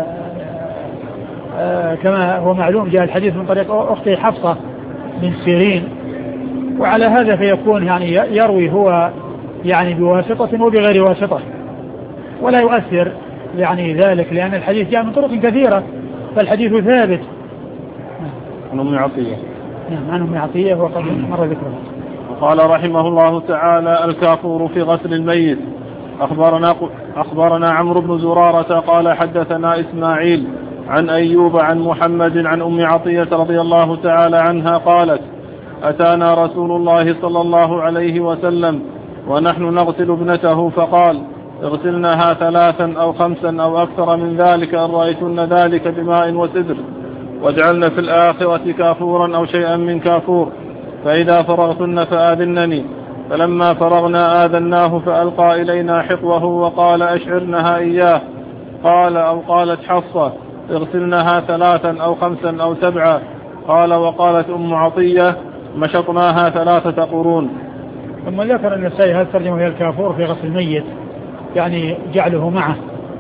كما هو معلوم جاء الحديث من طريق أخته حفصة بن سيرين، وعلى هذا فيكون يعني يروي هو يعني بواسطة وبغير واسطة، ولا يؤثر يعني ذلك لأن الحديث جاء من طرق كثيرة فالحديث ثابت. عن أم عطية. نعم عن أم عطية وقد مر ذكرها. وقال رحمه الله تعالى الكافور في غسل الميت. أخبرنا عمرو بن زرارة قال حدثنا إسماعيل عن أيوب عن محمد عن أم عطية رضي الله تعالى عنها قالت أتانا رسول الله صلى الله عليه وسلم ونحن نغسل ابنته فقال اغسلنها 3 أو 5 أو أكثر من ذلك إن رأيتن ذلك بماء وسدر، واجعلن في الآخرة كافورا أو شيئا من كافور، فإذا فرغتن فآذنني. فلما فرغنا آذناه فألقى إلينا حقوه وقال أشعرنها إياه. قال أو قالت حفصة اغسلنها 3 أو 5 أو 7. قال وقالت أم عطية مشطناها 3 قرون. ثم ذكر النسائي هذا الترجمة هي الكافور في غسل الميت، يعني جعله معه.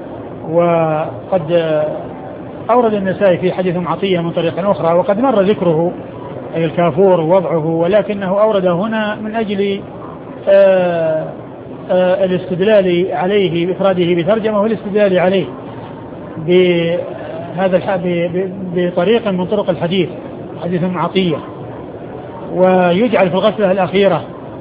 وقد أورد النسائي في حديث أم عطية من طريق أخرى، وقد مر ذكره أي الكافور ووضعه، ولكنه أورده هنا من أجل الاستدلال عليه بإفراده بترجمة، والاستدلال عليه بهذا بطريق من طرق الحديث، حديث أم عطية، ويجعل في الغسلة الأخيرة.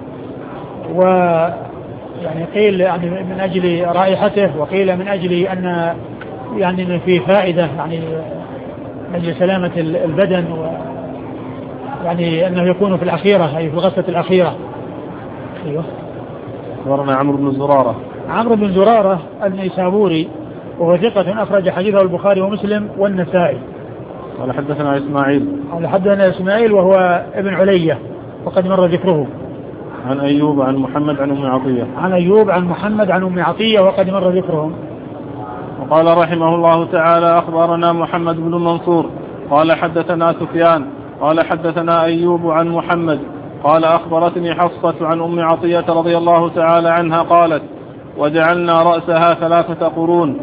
ويعني قيل يعني من أجل رائحته، وقيل من أجل أن يعني في فائدة يعني من أجل سلامة البدن، يعني أنه يكون في الأخيرة أي في الغسلة الأخيرة. أيوه. أخبرنا عمرو بن زرارة. عمرو بن زرارة النيسابوري وهو ثقة أخرج حديثه البخاري ومسلم والنسائي. قال حدثنا إسماعيل. قال حدثنا إسماعيل وهو ابن علية وقد مر ذكره. عن أيوب عن محمد عن أم عطية. عن أيوب عن محمد عن أم عطية وقد مر ذكرهم. وقال رحمه الله تعالى أخبرنا محمد بن منصور قال حدثنا سفيان قال حدثنا أيوب عن محمد قال أخبرتني حفصة عن أم عطية رضي الله تعالى عنها قالت وجعلنا رأسها 3 قرون.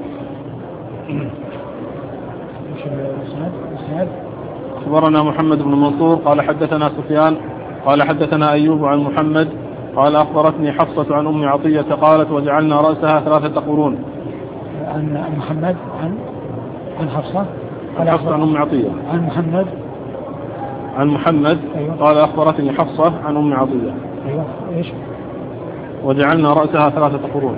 أخبرنا محمد بن منصور قال حدثنا سفيان قال حدثنا أيوب عن محمد قال أخبرتني حفصة عن أم عطية قالت وجعلنا رأسها 3 قرون. عن محمد عن حفصة قال حفصة عن أم عطية عن محمد أيوة. قال أخبرتني حفصة عن أم عطية. أيوة. إيش؟ وجعلنا رأسها 3 قرون.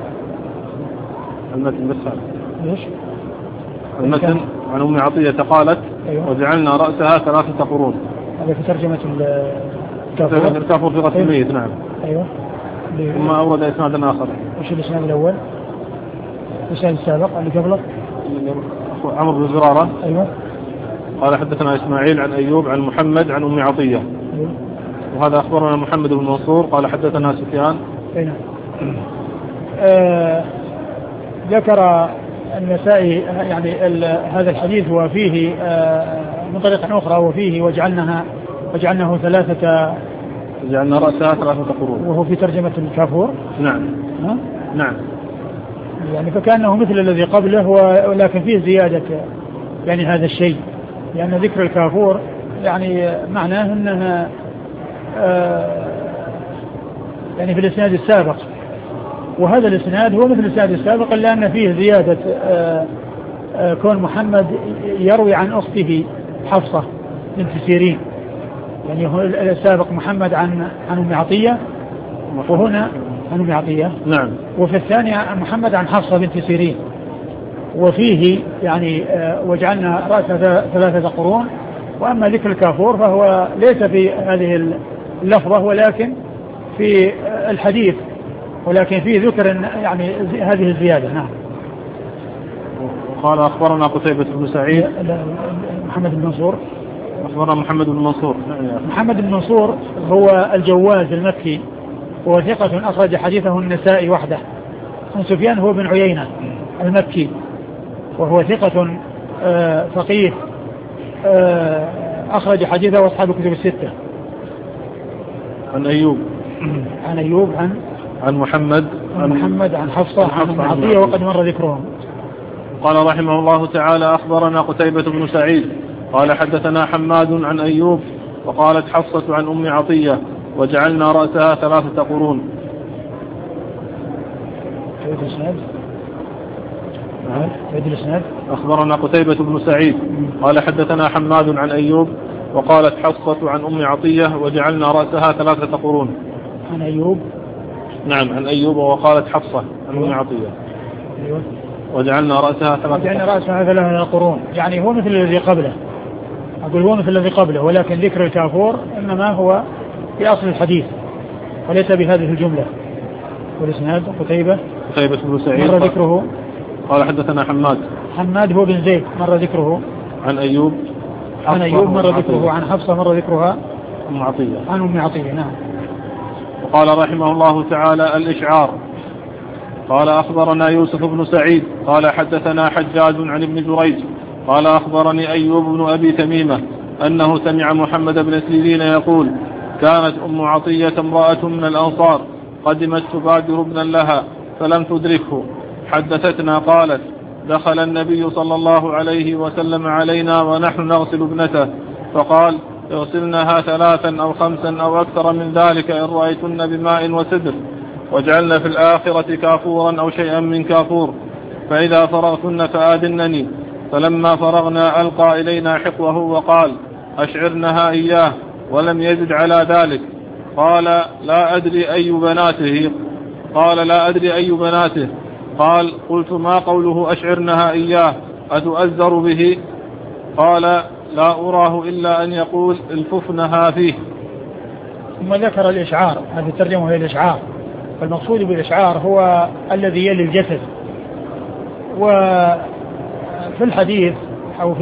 المتن بس هذا. إيش؟ المتن عن أم عطية قالت أيوة. وجعلنا رأسها 3 قرون. هذا في ترجمة الكافور في غسل الميت. نعم. أيوة. ثم أورد إسنادا آخر. وش الإسناد الأول؟ الإسناد السابق اللي قبله عمرو بن زرارة. أيوة. قال حدثنا إسماعيل عن أيوب عن محمد عن أم عطية. أيوة. وهذا أخبرنا محمد بن منصور قال حدثنا سفيان. أيوة. ذكر النسائي يعني هذا الحديث وفيه من طريقة أخرى وفيه وجعلناه 3 جعلنا رأسها 3 قرون وهو في ترجمة الكافور. نعم. نعم. يعني فكأنه مثل الذي قبله ولكن فيه زيادة يعني هذا الشيء، لأن ذكر الكافور يعني معناه أنها يعني في الإسناد السابق، وهذا الإسناد هو مثل الإسناد السابق إلا أن فيه زيادة كون محمد يروي عن أخته حفصة بنت سيرين، يعني هو السابق محمد عن أم عطية وهنا عن أم عطية. نعم. وفي الثاني محمد عن حفصة بنت سيرين، وفيه يعني وجعلنا رأسها 3 قرون. وأما ذكر الكافور فهو ليس في هذه اللفظة ولكن في الحديث، ولكن فيه ذكر يعني هذه الزيادة. نعم. قال أخبرنا قتيبة بن سعيد. محمد بن منصور. أخبرنا محمد بن منصور. محمد بن منصور هو الجواز المكي وهو ثقة أخرج حديثه النسائي وحده. عن سفيان هو بن عيينة المكي وهو ثقة فقيه أخرج حديثه وأصحاب الكتب الستة. عن أيوب. عن أيوب عن محمد عن حفصة عن عطية وقد مر ذكرهم. قال رحمه الله تعالى أخبرنا قتيبة بن سعيد قال حدثنا حماد عن أيوب وقالت حفصة عن أم عطية وجعلنا رأسها 3 قرون. أخبرنا قتيبة بن سعيد قال حدثنا حماد عن أيوب وقالت حفصة عن أم عطية وجعلنا رأسها 3 قرون. عن أيوب. نعم. عن أيوب وقالت حفصة عن أم عطية. أيوة. وجعلنا رأسها 3 قرون. يعني هو مثل الذي قبله، أقول هو مثل الذي قبله، ولكن ذكر الكافور إنما هو في أصل الحديث وليس بهذه الجملة. والإسناد قتيبة بن سعيد مر ذكره. قال حدثنا حماد هو بن زيد مر ذكره. عن أيوب مر ذكره. عن حفصة مر ذكرها. عن أم عطية. نعم. وقال رحمه الله تعالى الإشعار. قال أخبرنا يوسف بن سعيد قال حدثنا حجاج عن ابن جريج قال أخبرني أيوب بن أبي تميمة أنه سمع محمد بن سيرين يقول: كانت أم عطية امرأة من الأنصار قدمت تبادر ابنا لها فلم تدركه. حدثتنا قالت: دخل النبي صلى الله عليه وسلم علينا ونحن نغسل ابنته فقال: اغسلنها 3 أو 5 أو أكثر من ذلك إن رأيتن بماء وسدر، واجعلن في الآخرة كافورا أو شيئا من كافور، فإذا فرغتن فآذنني. فلما فرغنا ألقى إلينا حقوه وقال: أشعرنها إياه، ولم يزد على ذلك. قال: لا أدري أي بناته. قال: قلت: ما قوله أشعرنها إياه؟ أتؤزر به؟ قال: لا أراه إلا أن يقول الففنها فيه. ثم ذكر الإشعار، هذه الترجمة هي الإشعار، فالمقصود بالإشعار هو الذي يلي الجسد. وفي الحديث أو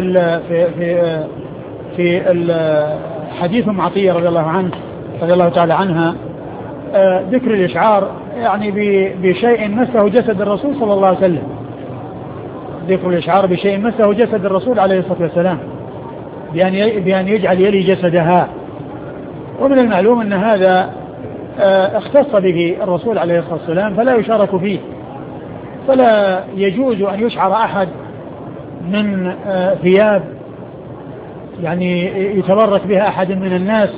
في حديث أم عطية رضي الله تعالى عنها ذكر الإشعار يعني بشيء مسه جسد الرسول صلى الله عليه وسلم، ذكر الإشعار بشيء مسه جسد الرسول عليه الصلاة والسلام بأن يجعل يلي جسدها. ومن المعلوم أن هذا اختص به الرسول عليه الصلاة والسلام فلا يشارك فيه، فلا يجوز أن يشعر أحد من ثياب يعني يتبرك بها أحد من الناس،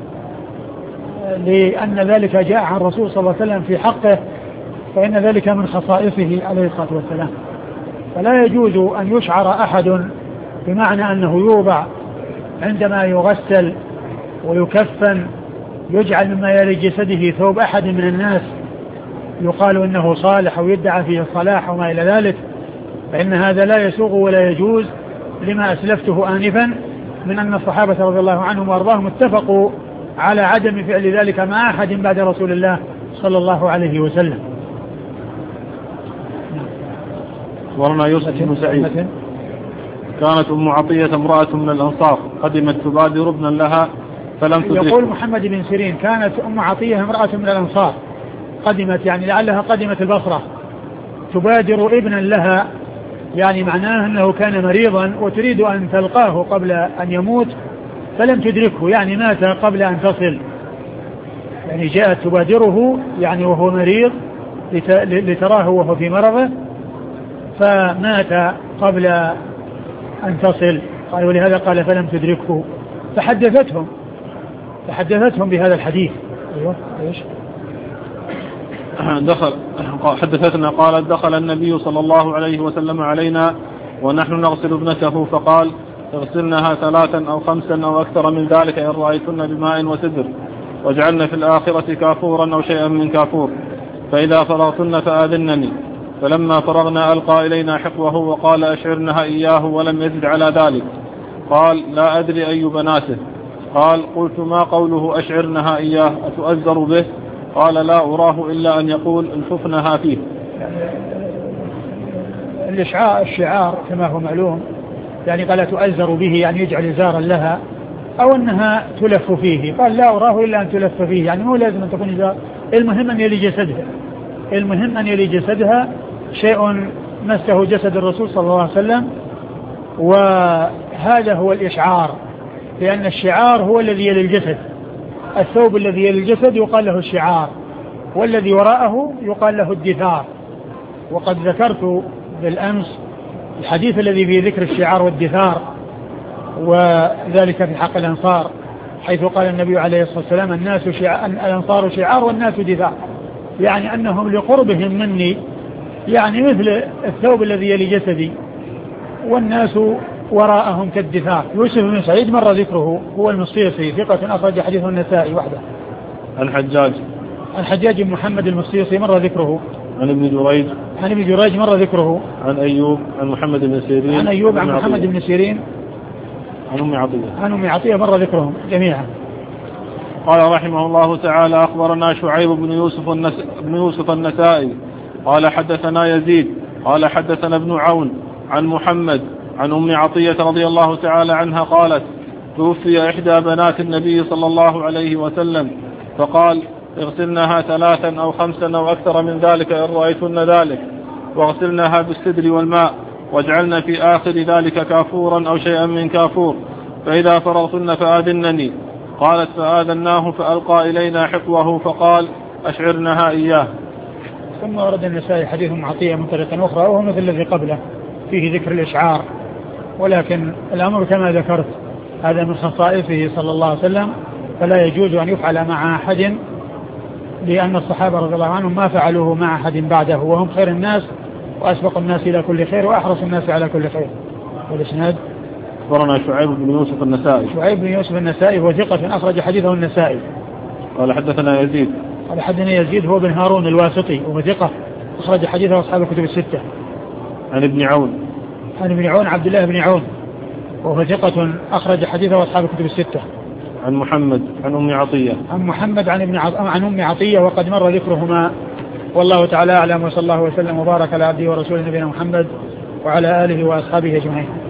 لأن ذلك جاء عن الرسول صلى الله عليه وسلم في حقه، فإن ذلك من خصائصه عليه الصلاة والسلام. فلا يجوز أن يشعر أحد بمعنى أنه يوضع عندما يغسل ويكفن يجعل مما يلي جسده ثوب أحد من الناس يقال إنه صالح أو يدعى فيه الصلاح وما إلى ذلك، فإن هذا لا يسوغ ولا يجوز لما أسلفته آنفا من أن الصحابة رضي الله عنهم وأرضاهم اتفقوا على عدم فعل ذلك مع أحد بعد رسول الله صلى الله عليه وسلم. ورنا يوسف بن سعيد: كانت أم عطية امرأة من الأنصار قدمت تبادر ابنا لها فلم تدركه. يقول محمد بن سيرين: كانت أم عطية امرأة من الأنصار قدمت، يعني لعلها قدمت البصرة، تبادر ابنا لها، يعني معناه أنه كان مريضا وتريد أن تلقاه قبل أن يموت فلم تدركه، يعني مات قبل أن تصل، يعني جاءت تبادره يعني وهو مريض لتراه وهو في مرضه فمات قبل أن تصل. قال: ولهذا قال فلم تدركه. فحدثتهم بهذا الحديث. أيوة إيش؟ حدثتنا قالت: دخل النبي صلى الله عليه وسلم علينا ونحن نغسل ابنته فقال: اغسلنها 3 أو 5 أو أكثر من ذلك إن رأيتن بماء وسدر، واجعلن في الآخرة كافورا أو شيئا من كافور، فإذا فرغتن فآذنني. فلما فرغنا ألقى إلينا حقوه وقال: أشعرنها إياه، ولم يزد على ذلك. قال: لا أدري أي بناته. قال: قلت: ما قوله أشعرنها إياه؟ أتؤزر به؟ قال: لا أراه إلا أن يقول الففنها فيه. الشعار كما هو معلوم يعني قال تؤزر به، يعني يجعل إزارا لها، أو أنها تلف فيه. قال: لا أراه إلا أن تلف فيه، يعني مو لازم أن تكون إزار، المهم أن يلي جسدها، شيء مسه جسد الرسول صلى الله عليه وسلم، وهذا هو الإشعار، لأن الشعار هو الذي يلي الجسد، الثوب الذي يلي الجسد يقال له الشعار، والذي وراءه يقال له الدثار. وقد ذكرت بالأمس الحديث الذي فيه ذكر الشعار والدثار، وذلك في حق الأنصار، حيث قال النبي عليه الصلاة والسلام: الأنصار شعار والناس دثار، يعني أنهم لقربهم مني يعني مثل الثوب الذي يلي جسدي، والناس وراءهم كالدثار. يوسف بن سعيد مر ذكره، هو المصيصي، ثقة أخرج حديثه النسائي وحده. الحجاج بن محمد المصيصي مر ذكره. عن ابن جريج مر ذكره. عن أيوب عن محمد بن سيرين. عن محمد بن سيرين. عن أم عطية مر ذكرهم جميعا. قال رحمه الله تعالى: أخبرنا شعيب بن يوسف النسائي قال حدثنا يزيد قال حدثنا ابن عون عن محمد عن أم عطية رضي الله تعالى عنها قالت: توفي إحدى بنات النبي صلى الله عليه وسلم فقال: اغسلنها 3 أو 5 أو أكثر من ذلك إن رأيتن ذلك، واغسلنها بالسدر والماء، واجعلن في آخر ذلك كافورا أو شيئا من كافور، فإذا فرغتن فآذنني. قالت فآذناه فألقى إلينا حقوه فقال أشعرنها إياه. ثم ورد النسائي حديث عطية من طريق أخرى وهو مثل الذي قبله فيه ذكر الإشعار، ولكن الأمر كما ذكرت هذا من خصائصه صلى الله عليه وسلم، فلا يجوز أن يفعل مع أحد، لأن الصحابة رضي الله عنهم ما فعلوه مع أحد بعده، وهم خير الناس وأسبق الناس إلى كل خير وأحرص الناس على كل خير. والإسناد أخبرنا شعيب بن يوسف النسائي. شعيب بن يوسف النسائي هو ثقة أخرج حديثه النسائي. قال حدثنا يزيد. قال حدثنا يزيد هو بن هارون الواسطي وهو ثقة أخرج حديثه أصحاب الكتب الستة. عن ابن عون. عن ابن عون عبد الله بن عون وهو ثقة أخرج حديثه أصحاب الكتب الستة. عن محمد عن أم عطية. عن محمد عن أم عطية وقد مر ذكرهما، والله تعالى أعلم، وصلى الله وسلم وبارك على عبده ورسوله نبينا محمد وعلى آله وأصحابه أجمعين.